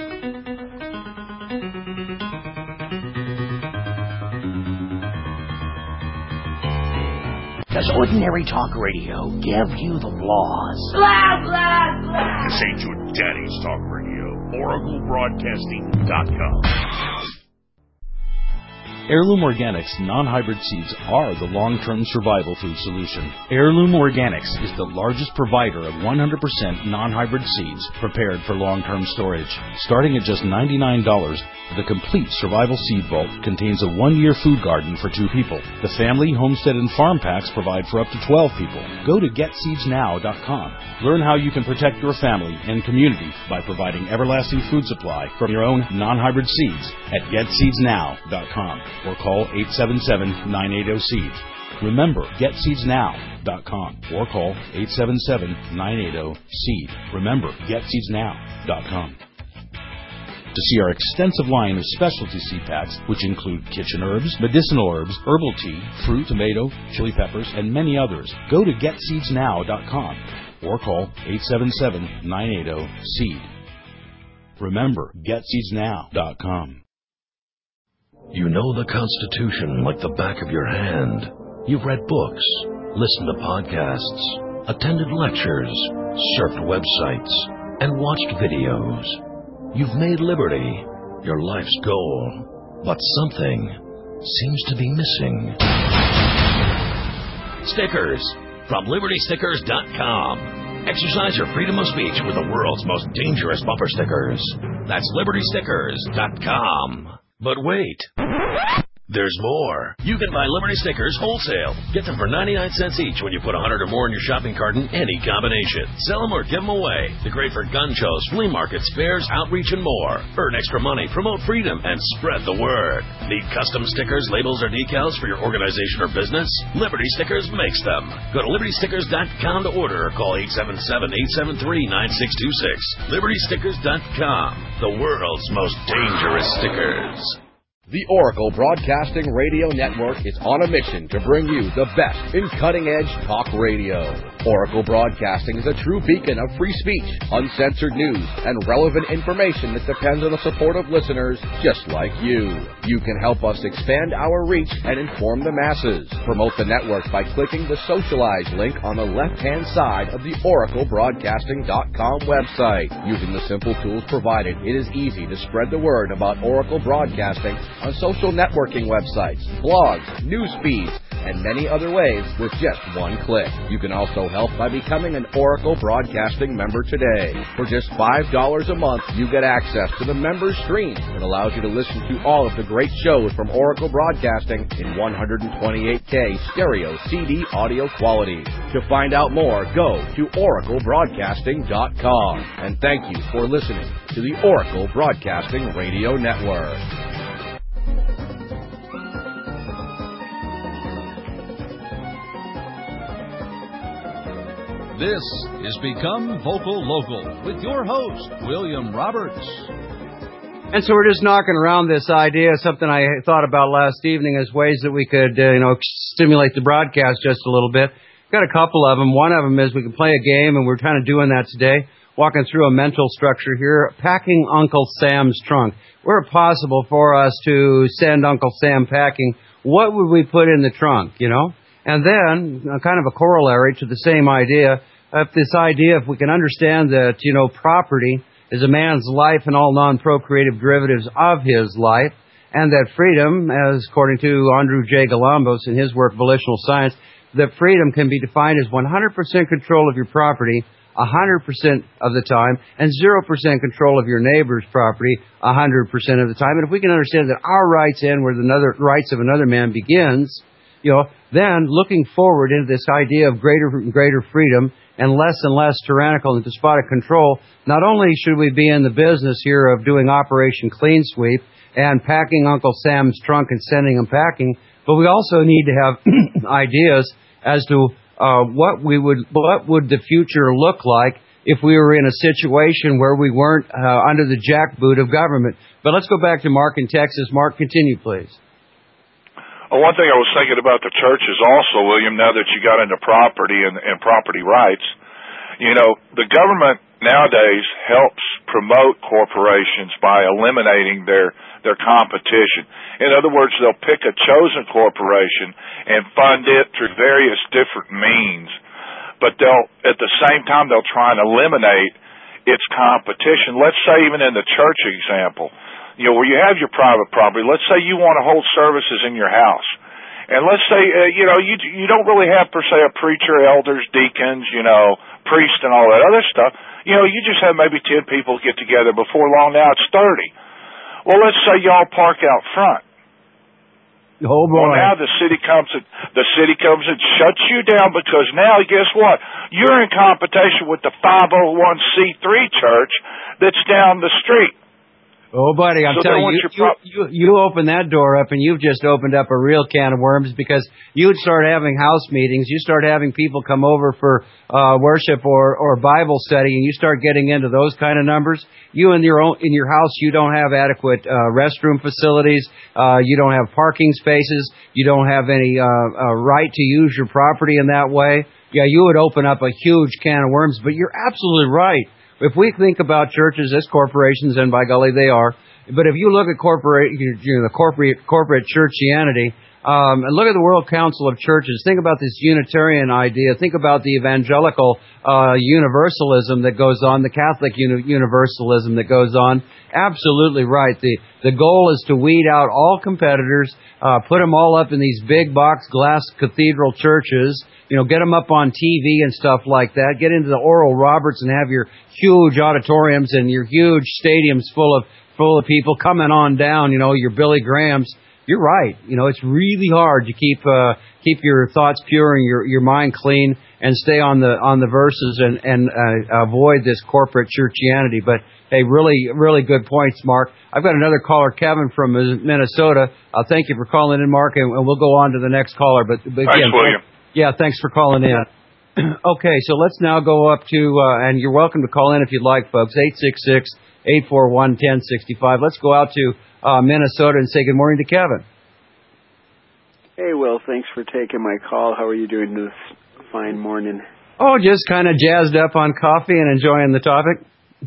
Does ordinary talk radio give you the laws? Blah, blah, blah. This ain't your daddy's talk radio. Oracle Broadcasting dot com. Heirloom Organics non-hybrid seeds are the long-term survival food solution. Heirloom Organics is the largest provider of one hundred percent non-hybrid seeds prepared for long-term storage. Starting at just ninety-nine dollars, the complete survival seed vault contains a one-year food garden for two people. The family, homestead, and farm packs provide for up to twelve people. Go to get seeds now dot com. Learn how you can protect your family and community by providing everlasting food supply from your own non-hybrid seeds at get seeds now dot com. Or call eight seven seven, nine eight zero, seed. Remember, get seeds now dot com or call eight seven seven, nine eight zero, seed. Remember, get seeds now dot com. To see our extensive line of specialty seed packs, which include kitchen herbs, medicinal herbs, herbal tea, fruit, tomato, chili peppers, and many others, go to get seeds now dot com or call eight seven seven, nine eight zero, seed. Remember, get seeds now dot com. You know the Constitution like the back of your hand. You've read books, listened to podcasts, attended lectures, surfed websites, and watched videos. You've made liberty your life's goal, but something seems to be missing. Stickers from Liberty Stickers dot com. Exercise your freedom of speech with the world's most dangerous bumper stickers. That's Liberty Stickers dot com. But wait, there's more. You can buy Liberty stickers wholesale. Get them for ninety-nine cents each when you put one hundred or more in your shopping cart in any combination. Sell them or give them away. They're great for gun shows, flea markets, fairs, outreach, and more. Earn extra money, promote freedom, and spread the word. Need custom stickers, labels, or decals for your organization or business? Liberty Stickers makes them. Go to Liberty Stickers dot com to order or call eight seven seven, eight seven three, nine six two six. Liberty Stickers dot com. The world's most dangerous stickers. The Oracle Broadcasting Radio Network is on a mission to bring you the best in cutting-edge talk radio. Oracle Broadcasting is a true beacon of free speech, uncensored news, and relevant information that depends on the support of listeners just like you. You can help us expand our reach and inform the masses. Promote the network by clicking the Socialize link on the left-hand side of the Oracle Broadcasting dot com website. Using the simple tools provided, it is easy to spread the word about Oracle Broadcasting on social networking websites, blogs, news feeds, and many other ways with just one click. You can also help by becoming an Oracle Broadcasting member today. For just five dollars a month, you get access to the members stream that allows you to listen to all of the great shows from Oracle Broadcasting in one twenty-eight K stereo C D audio quality. To find out more, go to Oracle Broadcasting dot com. And thank you for listening to the Oracle Broadcasting Radio Network. This is Become Vocal Local with your host, William Roberts. And so we're just knocking around this idea, something I thought about last evening as ways that we could, uh, you know, stimulate the broadcast just a little bit. Got a couple of them. One of them is we can play a game, and we're kind of doing that today. walking through a mental structure here, packing Uncle Sam's trunk. Were it possible for us to send Uncle Sam packing, what would we put in the trunk, you know? And then, uh, kind of a corollary to the same idea, if this idea, if we can understand that, you know, property is a man's life and all non-procreative derivatives of his life, and that freedom, as according to Andrew J. Galambos in his work, Volitional Science, that freedom can be defined as one hundred percent control of your property one hundred percent of the time, and zero percent control of your neighbor's property one hundred percent of the time. And if we can understand that our rights end where the another, rights of another man begins, you know, then looking forward into this idea of greater and greater freedom and less and less tyrannical and despotic control, not only should we be in the business here of doing Operation Clean Sweep and packing Uncle Sam's trunk and sending him packing, but we also need to have ideas as to uh, what we would, what would the future look like if we were in a situation where we weren't uh, under the jackboot of government. But let's go back to Mark in Texas. Mark, continue, please. Well, one thing I was thinking about the churches also, William, now that you got into property and, and property rights, you know, the government nowadays helps promote corporations by eliminating their, their competition. In other words, they'll pick a chosen corporation and fund it through various different means, but they'll, at the same time, they'll try and eliminate its competition. Let's say even in the church example, you know, where you have your private property, let's say you want to hold services in your house. And let's say, uh, you know, you you don't really have, per se, a preacher, elders, deacons, you know, priest and all that other stuff. You know, you just have maybe ten people get together. Before long, now it's thirty. Well, let's say y'all park out front. Oh, boy. Well, now the city comes and, the city comes and shuts you down because now, guess what? You're in competition with the five oh one c three church that's down the street. Oh, buddy, I'm so telling you, you, pro- you, you open that door up and you've just opened up a real can of worms, because you'd start having house meetings, you start having people come over for uh, worship or, or Bible study, and you start getting into those kind of numbers. You in your own, in your house, you don't have adequate uh, restroom facilities, uh, you don't have parking spaces, you don't have any uh, uh, right to use your property in that way. Yeah, you would open up a huge can of worms, but you're absolutely right. If we think about churches as corporations, and by golly, they are, but if you look at corporate, you know, the corporate corporate churchianity, um, and look at the World Council of Churches, think about this Unitarian idea, think about the evangelical uh, universalism that goes on, the Catholic uni- universalism that goes on. Absolutely right. The the goal is to weed out all competitors, uh, put them all up in these big box glass cathedral churches. You know, get them up on T V and stuff like that. Get into the Oral Roberts and have your huge auditoriums and your huge stadiums full of full of people coming on down. You know, your Billy Grahams. You're right. You know, it's really hard to keep uh, keep your thoughts pure and your your mind clean and stay on the on the verses and and uh, avoid this corporate churchianity. But hey, really really good points, Mark. I've got another caller, Kevin from Minnesota. Uh, thank you for calling in, Mark, and, and we'll go on to the next caller. But, but again, thanks, William. Yeah, thanks for calling in. Okay, so let's now go up to, uh, and you're welcome to call in if you'd like, folks, eight six six, eight four one, one zero six five. Let's go out to uh, Minnesota and say good morning to Kevin. Hey, Will, thanks for taking my call. How are you doing this fine morning? Oh, just kind of jazzed up on coffee and enjoying the topic.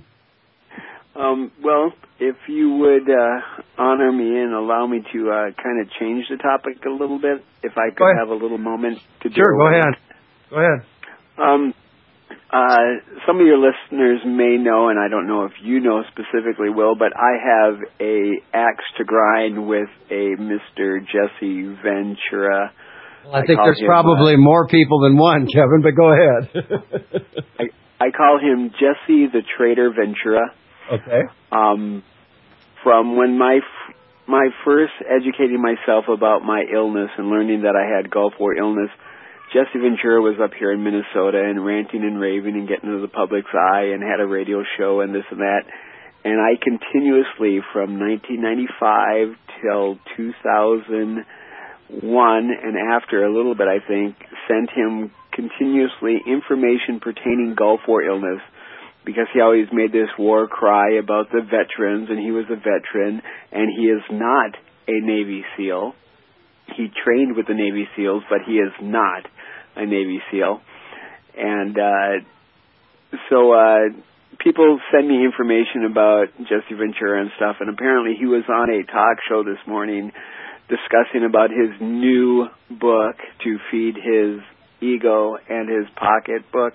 Um, well, if you would uh, honor me and allow me to uh, kind of change the topic a little bit, if I could have a little moment to do it. Sure, go ahead. Go ahead. Um, uh, some of your listeners may know, and I don't know if you know specifically, Will, but I have a axe to grind with a Mister Jesse Ventura. Well, I, I think there's him, probably uh, more people than one, Kevin, but go ahead. I, I call him Jesse the Trader Ventura. Okay. Um, from when my f- my first educating myself about my illness and learning that I had Gulf War illness, Jesse Ventura was up here in Minnesota and ranting and raving and getting into the public's eye and had a radio show and this and that. And I continuously, from nineteen ninety-five till two thousand one and after a little bit, I think, sent him continuously information pertaining Gulf War illness, because he always made this war cry about the veterans, and he was a veteran, and he is not a Navy SEAL. He trained with the Navy SEALs, but he is not a Navy SEAL. And uh, so uh, people send me information about Jesse Ventura and stuff, and apparently he was on a talk show this morning discussing about his new book to feed his ego and his pocketbook.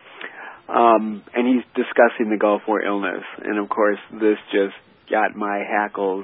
Um, and he's discussing the Gulf War illness. And, of course, this just got my hackles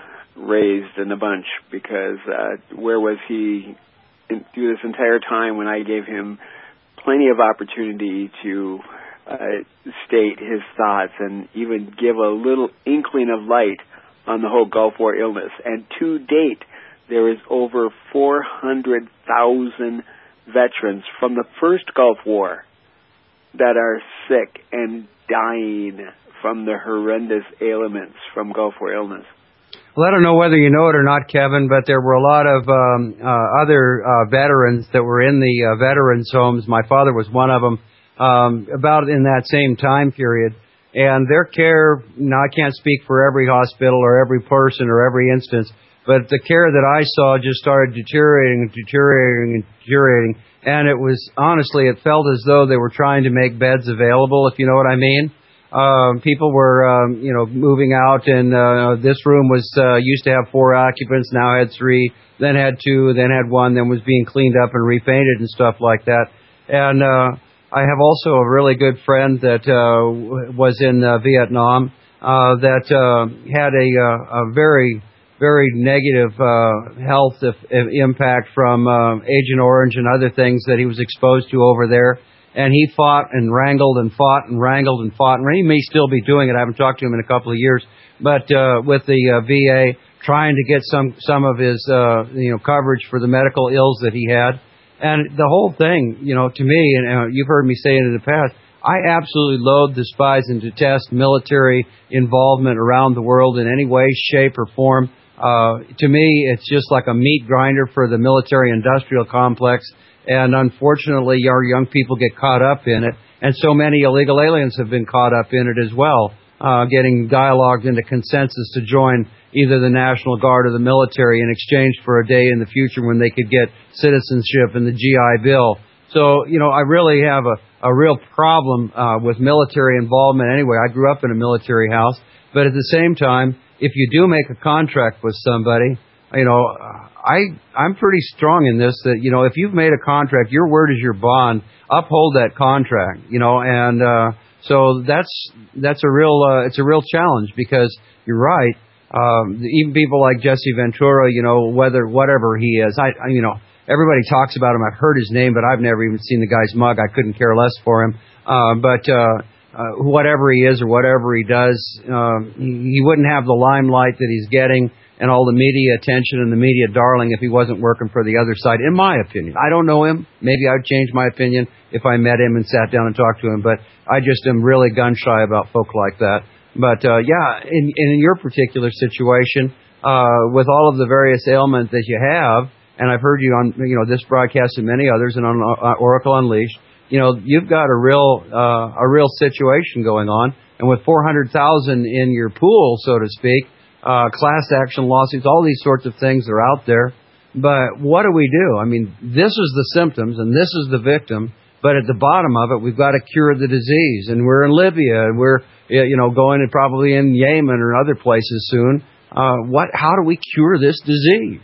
raised in a bunch because uh, where was he in, through this entire time when I gave him plenty of opportunity to uh, state his thoughts and even give a little inkling of light on the whole Gulf War illness. And to date, there is over four hundred thousand veterans from the first Gulf War that are sick and dying from the horrendous ailments from Gulf War illness. Well, I don't know whether you know it or not, Kevin, but there were a lot of um, uh, other uh, veterans that were in the uh, veterans' homes. My father was one of them, um, about in that same time period. And their care, now I can't speak for every hospital or every person or every instance, but the care that I saw just started deteriorating and deteriorating and deteriorating. And it was, honestly, it felt as though they were trying to make beds available, if you know what I mean. Um, people were, um, you know, moving out, and uh, this room was uh, used to have four occupants, now had three, then had two, then had one, then was being cleaned up and repainted and stuff like that. And uh, I have also a really good friend that uh, was in uh, Vietnam uh, that uh, had a, uh, a very, very negative uh, health if, if impact from uh, Agent Orange and other things that he was exposed to over there. And he fought and wrangled and fought and wrangled and fought. And he may still be doing it. I haven't talked to him in a couple of years. But uh, with the uh, V A, trying to get some some of his uh, you know coverage for the medical ills that he had. And the whole thing, you know, to me, and uh, you've heard me say it in the past, I absolutely loathe, despise, and detest military involvement around the world in any way, shape, or form. Uh, to me, it's just like a meat grinder for the military-industrial complex. And unfortunately, our young people get caught up in it. And so many illegal aliens have been caught up in it as well, uh, getting dialogued into consensus to join either the National Guard or the military in exchange for a day in the future when they could get citizenship and the G I Bill. So, you know, I really have a, a real problem uh, with military involvement anyway. I grew up in a military house. But at the same time, if you do make a contract with somebody, you know, I, I'm pretty strong in this that, you know, if you've made a contract, your word is your bond, uphold that contract, you know, and, uh, so that's, that's a real, uh, it's a real challenge because you're right. Um, even people like Jesse Ventura, you know, whether, whatever he is, I, I, you know, everybody talks about him. I've heard his name, but I've never even seen the guy's mug. I couldn't care less for him. Uh, but, uh, uh, whatever he is or whatever he does, um, he, he wouldn't have the limelight that he's getting and all the media attention and the media darling if he wasn't working for the other side, in my opinion. I don't know him. Maybe I'd change my opinion if I met him and sat down and talked to him, but I just am really gun-shy about folk like that. But, uh, yeah, in, in your particular situation, uh, with all of the various ailments that you have, and I've heard you on, you know, this broadcast and many others and on uh, Oracle Unleashed, you know, you've got a real, uh, a real situation going on. And with four hundred thousand in your pool, so to speak, Uh, class action lawsuits, all these sorts of things are out there. But what do we do? I mean, this is the symptoms and this is the victim. But at the bottom of it, we've got to cure the disease. And we're in Libya and we're, you know, going and probably in Yemen or other places soon. Uh, what, how do we cure this disease?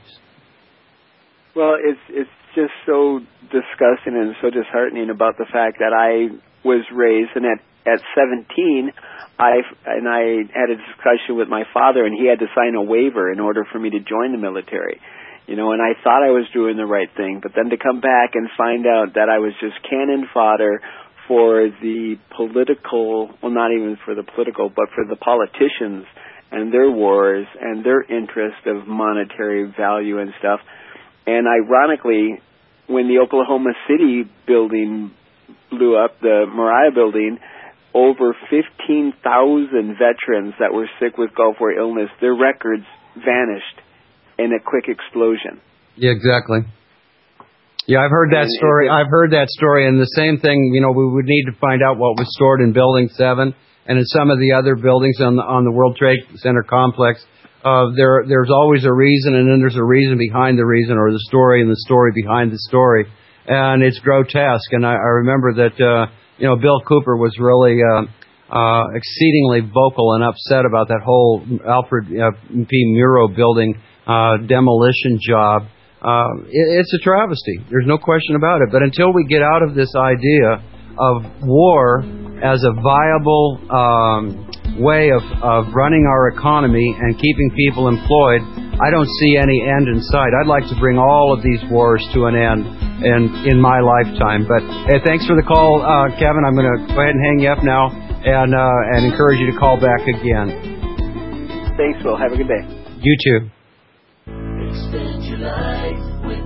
Well, it's, it's just so disgusting and so disheartening about the fact that I was raised and at, at seventeen, I and I had a discussion with my father, and he had to sign a waiver in order for me to join the military. You know, and I thought I was doing the right thing, but then to come back and find out that I was just cannon fodder for the political, well, not even for the political, but for the politicians and their wars and their interest of monetary value and stuff. And ironically, when the Oklahoma City building blew up, the Moriah building, over fifteen thousand veterans that were sick with Gulf War illness, their records vanished in a quick explosion. Yeah, exactly. Yeah, I've heard that and story. It, I've heard that story, and the same thing, you know, we would need to find out what was stored in Building seven and in some of the other buildings on the, on the World Trade Center complex. Uh, there, there's always a reason, and then there's a reason behind the reason, or the story and the story behind the story. And it's grotesque, and I, I remember that... Uh, You know, Bill Cooper was really uh, uh, exceedingly vocal and upset about that whole Alfred uh, P. Murrow building uh, demolition job. Uh, it, it's a travesty. There's no question about it. But until we get out of this idea of war as a viable um, way of, of running our economy and keeping people employed, I don't see any end in sight. I'd like to bring all of these wars to an end in, in my lifetime. But hey, thanks for the call, uh, Kevin. I'm going to go ahead and hang you up now and, uh, and encourage you to call back again. Thanks, Will. Have a good day. You too. Extend your life with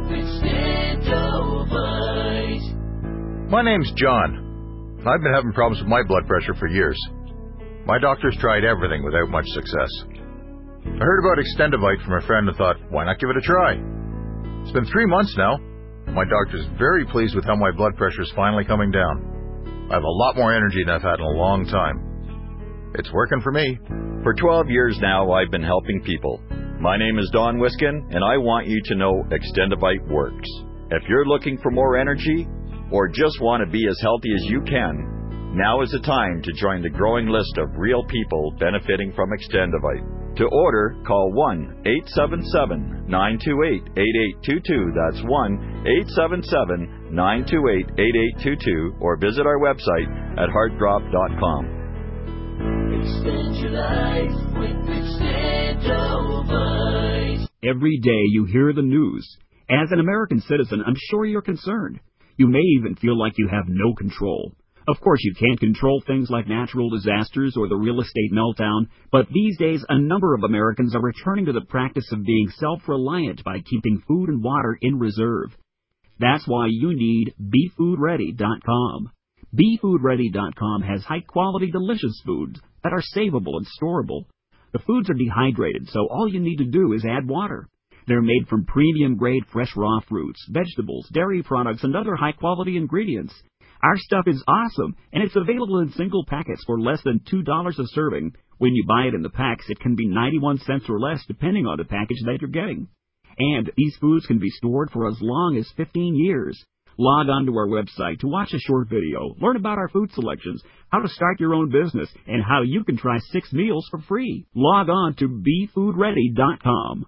Extendovite. My name's John. I've been having problems with my blood pressure for years. My doctor's tried everything without much success. I heard about Extendovite from a friend and thought, why not give it a try? It's been three months now. My doctor's very pleased with how my blood pressure is finally coming down. I have a lot more energy than I've had in a long time. It's working for me. For twelve years now, I've been helping people. My name is Don Wiskin, and I want you to know Extendovite works. If you're looking for more energy, or just want to be as healthy as you can, now is the time to join the growing list of real people benefiting from Extendovite. To order, call one eight seven seven, nine two eight, eight eight two two. That's one eight seven seven, nine two eight, eight eight two two, or visit our website at heartdrop dot com. Extend your life with Extendovite. Every day you hear the news. As an American citizen, I'm sure you're concerned. You may even feel like you have no control. Of course, you can't control things like natural disasters or the real estate meltdown, but these days a number of Americans are returning to the practice of being self-reliant by keeping food and water in reserve. That's why you need be food ready dot com. be food ready dot com has high-quality, delicious foods that are savable and storable. The foods are dehydrated, so all you need to do is add water. They're made from premium-grade fresh raw fruits, vegetables, dairy products, and other high-quality ingredients. Our stuff is awesome, and it's available in single packets for less than two dollars a serving. When you buy it in the packs, it can be ninety-one cents or less, depending on the package that you're getting. And these foods can be stored for as long as fifteen years. Log on to our website to watch a short video, learn about our food selections, how to start your own business, and how you can try six meals for free. Log on to be food ready dot com.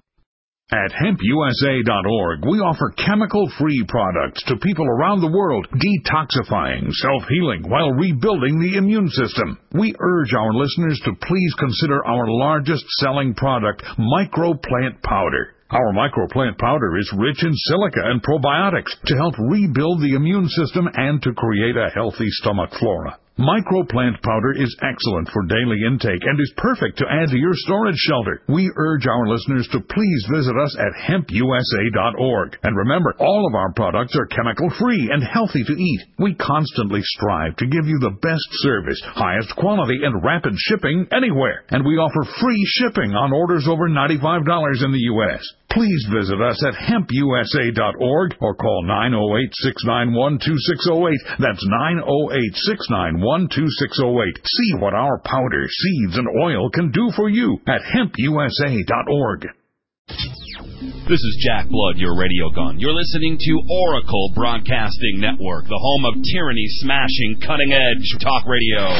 At hemp U S A dot org, we offer chemical-free products to people around the world, detoxifying, self-healing, while rebuilding the immune system. We urge our listeners to please consider our largest-selling product, Microplant Powder. Our Microplant Powder is rich in silica and probiotics to help rebuild the immune system and to create a healthy stomach flora. Microplant Powder is excellent for daily intake and is perfect to add to your storage shelter. We urge our listeners to please visit us at hemp U S A dot org. And remember, all of our products are chemical-free and healthy to eat. We constantly strive to give you the best service, highest quality, and rapid shipping anywhere. And we offer free shipping on orders over ninety-five dollars in the U S Please visit us at hemp U S A dot org or call nine oh eight, six nine one, two six oh eight. That's nine oh eight, six nine one, two six oh eight. See what our powder, seeds, and oil can do for you at hemp U S A dot org. This is Jack Blood, your radio gun. You're listening to Oracle Broadcasting Network, the home of tyranny-smashing, cutting-edge talk radio.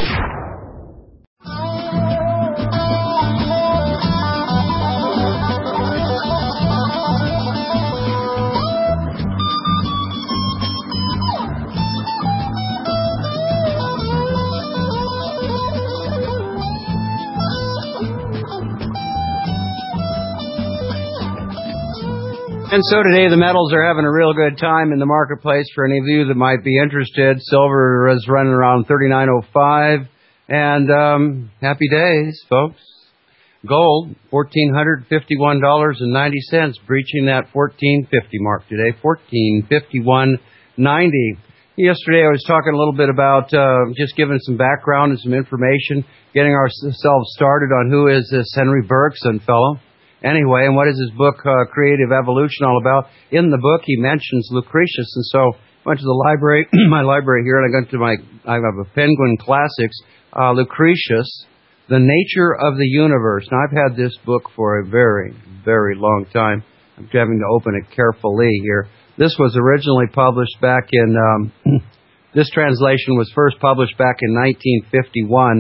And so today the metals are having a real good time in the marketplace for any of you that might be interested. Silver is running around thirty-nine oh five. And um, happy days, folks. Gold, one thousand four hundred fifty-one dollars and ninety cents, breaching that fourteen fifty mark today, fourteen fifty-one ninety. Yesterday I was talking a little bit about uh, just giving some background and some information, getting ourselves started on who is this Henry Bergson fellow. Anyway, and what is his book, uh, Creative Evolution, all about? In the book, he mentions Lucretius, and so I went to the library, my library here, and I got to my, I have a Penguin Classics, uh, Lucretius, The Nature of the Universe. Now, I've had this book for a very, very long time. I'm having to open it carefully here. This was originally published back in, um, this translation was first published back in nineteen fifty-one,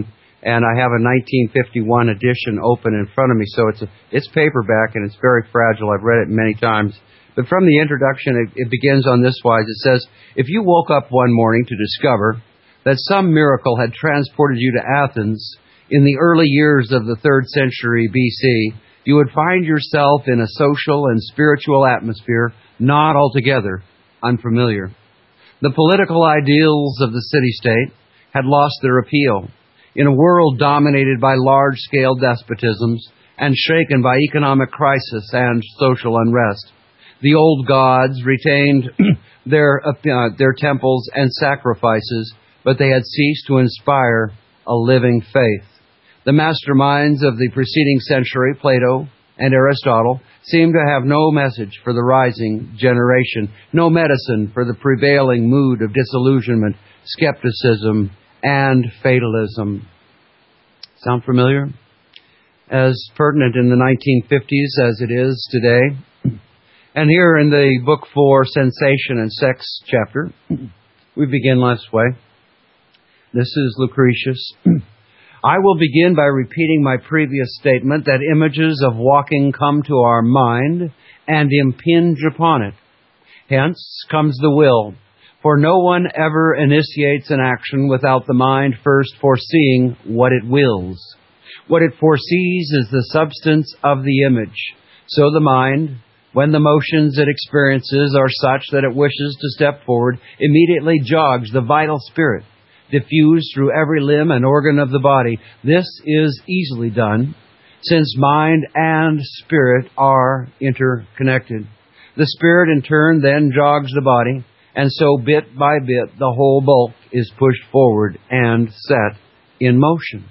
and I have a nineteen fifty-one edition open in front of me, so it's a, it's paperback and it's very fragile. I've read it many times. But from the introduction, it, it begins on this wise. It says, if you woke up one morning to discover that some miracle had transported you to Athens in the early years of the third century B C, you would find yourself in a social and spiritual atmosphere not altogether unfamiliar. The political ideals of the city-state had lost their appeal. In a world dominated by large-scale despotisms and shaken by economic crisis and social unrest, the old gods retained their uh, their temples and sacrifices, but they had ceased to inspire a living faith. The masterminds of the preceding century, Plato and Aristotle, seemed to have no message for the rising generation, no medicine for the prevailing mood of disillusionment, skepticism, and fatalism. Sound familiar? As pertinent in the nineteen fifties as it is today. And here in the Book four, Sensation and Sex chapter, we begin this way. This is Lucretius. I will begin by repeating my previous statement that images of walking come to our mind and impinge upon it. Hence comes the will. For no one ever initiates an action without the mind first foreseeing what it wills. What it foresees is the substance of the image. So the mind, when the motions it experiences are such that it wishes to step forward, immediately jogs the vital spirit, diffused through every limb and organ of the body. This is easily done, since mind and spirit are interconnected. The spirit in turn then jogs the body, and so bit by bit the whole bulk is pushed forward and set in motion.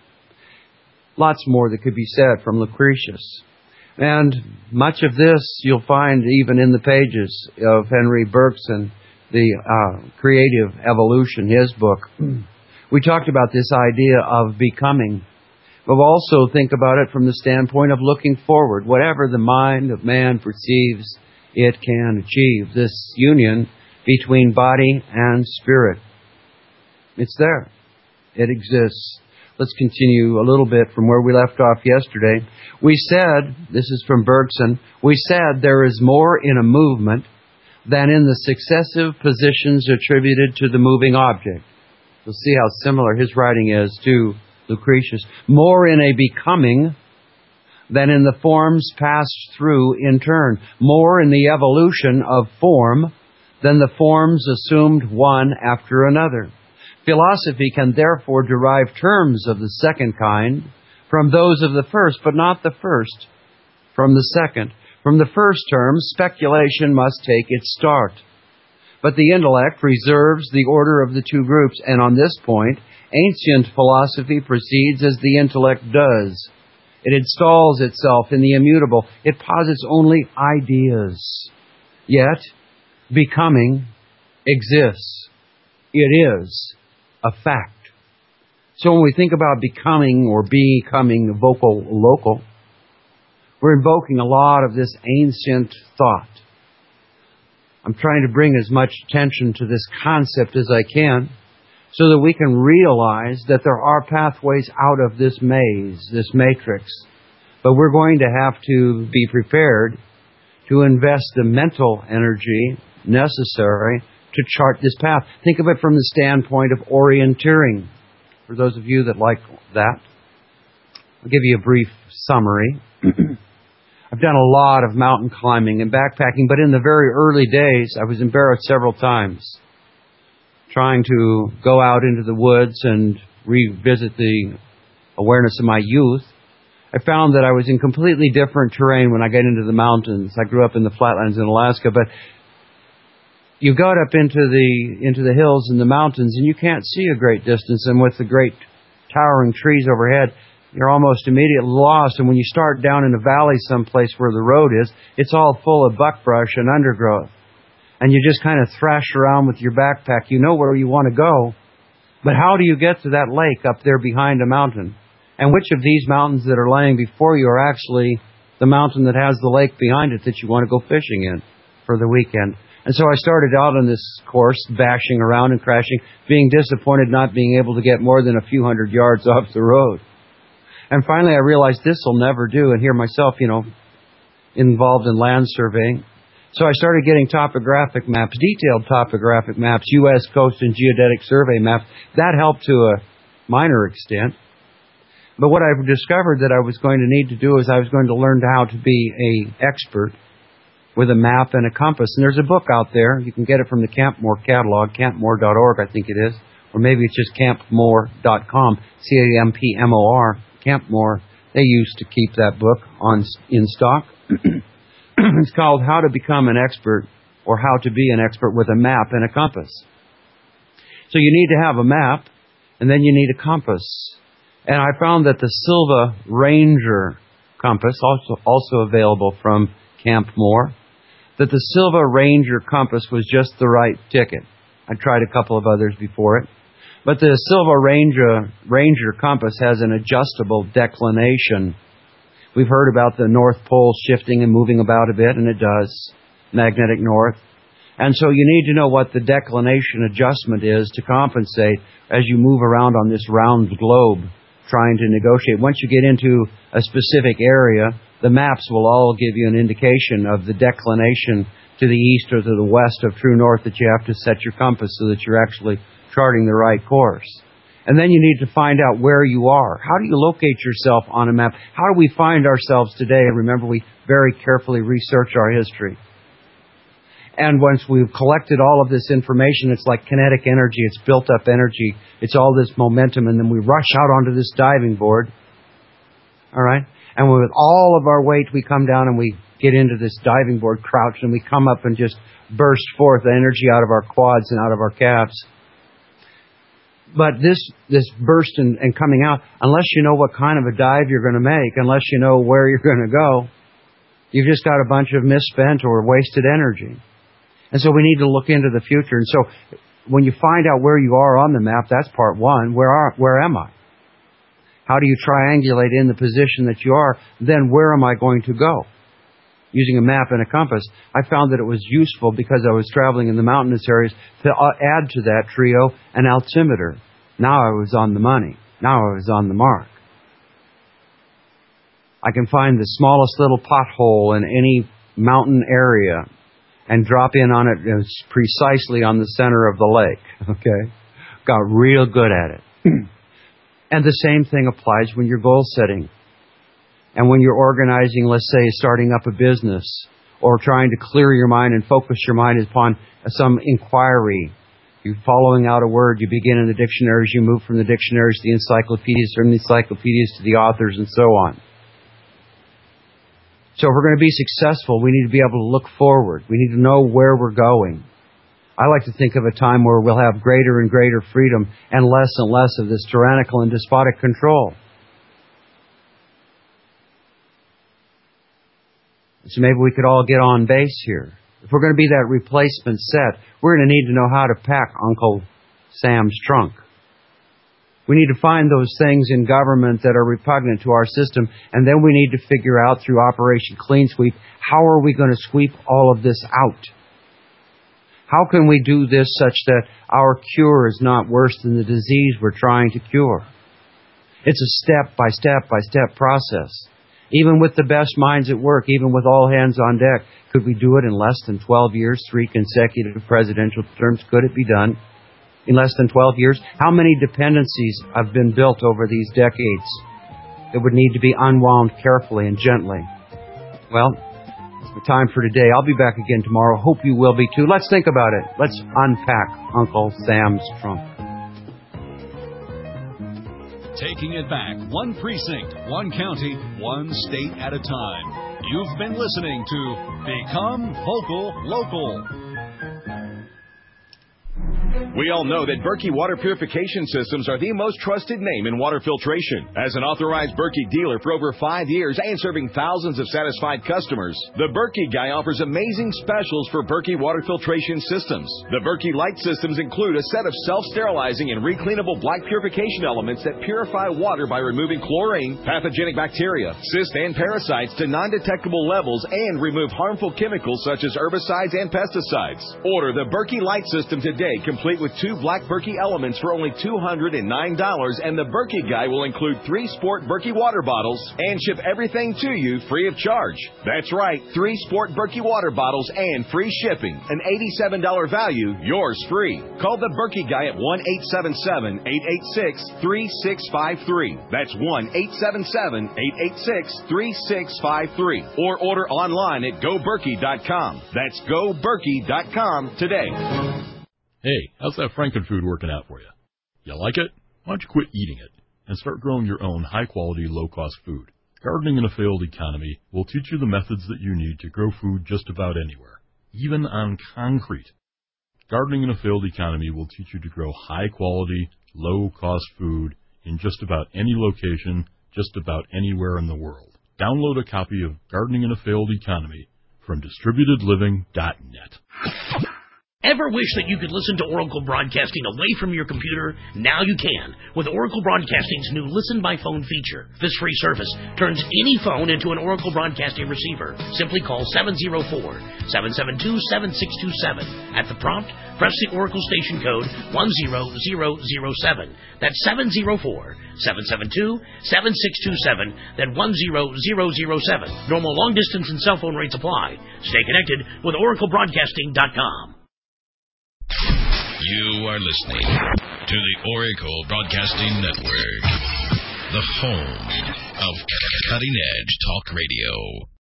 Lots more that could be said from Lucretius. And much of this you'll find even in the pages of Henry Bergson, the uh, Creative Evolution, his book. We talked about this idea of becoming. But we'll also think about it from the standpoint of looking forward. Whatever the mind of man perceives, it can achieve. This union between body and spirit. It's there. It exists. Let's continue a little bit from where we left off yesterday. We said, this is from Bergson, we said there is more in a movement than in the successive positions attributed to the moving object. You'll see how similar his writing is to Lucretius. More in a becoming than in the forms passed through in turn. More in the evolution of form than the forms assumed one after another. Philosophy can therefore derive terms of the second kind from those of the first, but not the first from the second. From the first term, speculation must take its start. But the intellect reserves the order of the two groups, and on this point, ancient philosophy proceeds as the intellect does. It installs itself in the immutable. It posits only ideas. Yet, becoming exists. It is a fact. So when we think about becoming or becoming vocal local, we're invoking a lot of this ancient thought. I'm trying to bring as much attention to this concept as I can so that we can realize that there are pathways out of this maze, this matrix. But we're going to have to be prepared to invest the mental energy necessary to chart this path. Think of it from the standpoint of orienteering. For those of you that like that, I'll give you a brief summary. I've done a lot of mountain climbing and backpacking, but in the very early days, I was embarrassed several times trying to go out into the woods and revisit the awareness of my youth. I found that I was in completely different terrain when I got into the mountains. I grew up in the flatlands in Alaska, but you got up into the into the hills and the mountains, and you can't see a great distance. And with the great towering trees overhead, you're almost immediately lost. And when you start down in a valley someplace where the road is, it's all full of buckbrush and undergrowth. And you just kind of thrash around with your backpack. You know where you want to go. But how do you get to that lake up there behind a mountain? And which of these mountains that are laying before you are actually the mountain that has the lake behind it that you want to go fishing in for the weekend? And so I started out on this course, bashing around and crashing, being disappointed not being able to get more than a few hundred yards off the road. And finally I realized this will never do, and here myself, you know, involved in land surveying. So I started getting topographic maps, detailed topographic maps, U S Coast and Geodetic Survey maps. That helped to a minor extent. But what I've discovered that I was going to need to do is I was going to learn how to be an expert with a map and a compass. And there's a book out there. You can get it from the Campmore catalog, campmore dot org, I think it is. Or maybe it's just campmore dot com, C A M P M O R, Campmore. They used to keep that book on in stock. It's called How to Become an Expert, or How to Be an Expert with a Map and a Compass. So you need to have a map, and then you need a compass. And I found that the Silva Ranger compass, also also available from Campmore, that the Silva Ranger compass was just the right ticket. I tried a couple of others before it. But the Silva Ranger, Ranger compass has an adjustable declination. We've heard about the North Pole shifting and moving about a bit, and it does, magnetic north. And so you need to know what the declination adjustment is to compensate as you move around on this round globe trying to negotiate. Once you get into a specific area, the maps will all give you an indication of the declination to the east or to the west of true north that you have to set your compass so that you're actually charting the right course. And then you need to find out where you are. How do you locate yourself on a map? How do we find ourselves today? And remember, we very carefully research our history. And once we've collected all of this information, it's like kinetic energy. It's built up energy. It's all this momentum. And then we rush out onto this diving board. All right? And with all of our weight, we come down and we get into this diving board, crouch, and we come up and just burst forth the energy out of our quads and out of our calves. But this this burst and, and coming out, unless you know what kind of a dive you're going to make, unless you know where you're going to go, you've just got a bunch of misspent or wasted energy. And so we need to look into the future. And so when you find out where you are on the map, that's part one. Where are where am I? How do you triangulate in the position that you are? Then where am I going to go? Using a map and a compass, I found that it was useful because I was traveling in the mountainous areas to add to that trio an altimeter. Now I was on the money. Now I was on the mark. I can find the smallest little pothole in any mountain area and drop in on it precisely on the center of the lake. Okay? Got real good at it. And the same thing applies when you're goal setting. And when you're organizing, let's say, starting up a business or trying to clear your mind and focus your mind upon some inquiry, you're following out a word, you begin in the dictionaries, you move from the dictionaries to the encyclopedias, from the encyclopedias to the authors, and so on. So if we're going to be successful, we need to be able to look forward. We need to know where we're going. I like to think of a time where we'll have greater and greater freedom and less and less of this tyrannical and despotic control. So maybe we could all get on base here. If we're going to be that replacement set, we're going to need to know how to pack Uncle Sam's trunk. We need to find those things in government that are repugnant to our system, and then we need to figure out through Operation Clean Sweep, how are we going to sweep all of this out? How can we do this such that our cure is not worse than the disease we're trying to cure? It's a step-by-step-by-step process. Even with the best minds at work, even with all hands on deck, could we do it in less than twelve years, three consecutive presidential terms? Could it be done in less than twelve years? How many dependencies have been built over these decades that would need to be unwound carefully and gently? Well, that's the time for today. I'll be back again tomorrow. Hope you will be too. Let's think about it. Let's unpack Uncle Sam's trunk. Taking it back, one precinct, one county, one state at a time. You've been listening to Become Vocal Local. We all know that Berkey water purification systems are the most trusted name in water filtration. As an authorized Berkey dealer for over five years and serving thousands of satisfied customers, the Berkey Guy offers amazing specials for Berkey water filtration systems. The Berkey Light systems include a set of self-sterilizing and recleanable black purification elements that purify water by removing chlorine, pathogenic bacteria, cysts, and parasites to non-detectable levels and remove harmful chemicals such as herbicides and pesticides. Order the Berkey Light system today, complete with two black Berkey elements for only two hundred nine dollars, and the Berkey Guy will include three Sport Berkey water bottles and ship everything to you free of charge. That's right, three Sport Berkey water bottles and free shipping. An eighty-seven dollars value, yours free. Call the Berkey Guy at one eight seven seven, eight eight six, three six five three. That's one eight seven seven, eight eight six, three six five three. Or order online at go berkey dot com. That's go berkey dot com today. Hey, how's that Frankenfood working out for you? You like it? Why don't you quit eating it and start growing your own high-quality, low-cost food? Gardening in a failed economy will teach you the methods that you need to grow food just about anywhere, even on concrete. Gardening in a failed economy will teach you to grow high-quality, low-cost food in just about any location, just about anywhere in the world. Download a copy of Gardening in a Failed Economy from distributed living dot net. Ever wish that you could listen to Oracle Broadcasting away from your computer? Now you can with Oracle Broadcasting's new Listen by Phone feature. This free service turns any phone into an Oracle Broadcasting receiver. Simply call seven oh four, seven seven two, seven six two seven. At the prompt, press the Oracle station code one zero zero zero seven. That's seven oh four, seven seven two, seven six two seven, then one zero zero zero seven. Normal long distance and cell phone rates apply. Stay connected with Oracle Broadcasting dot com. You are listening to the Oracle Broadcasting Network, the home of cutting-edge talk radio.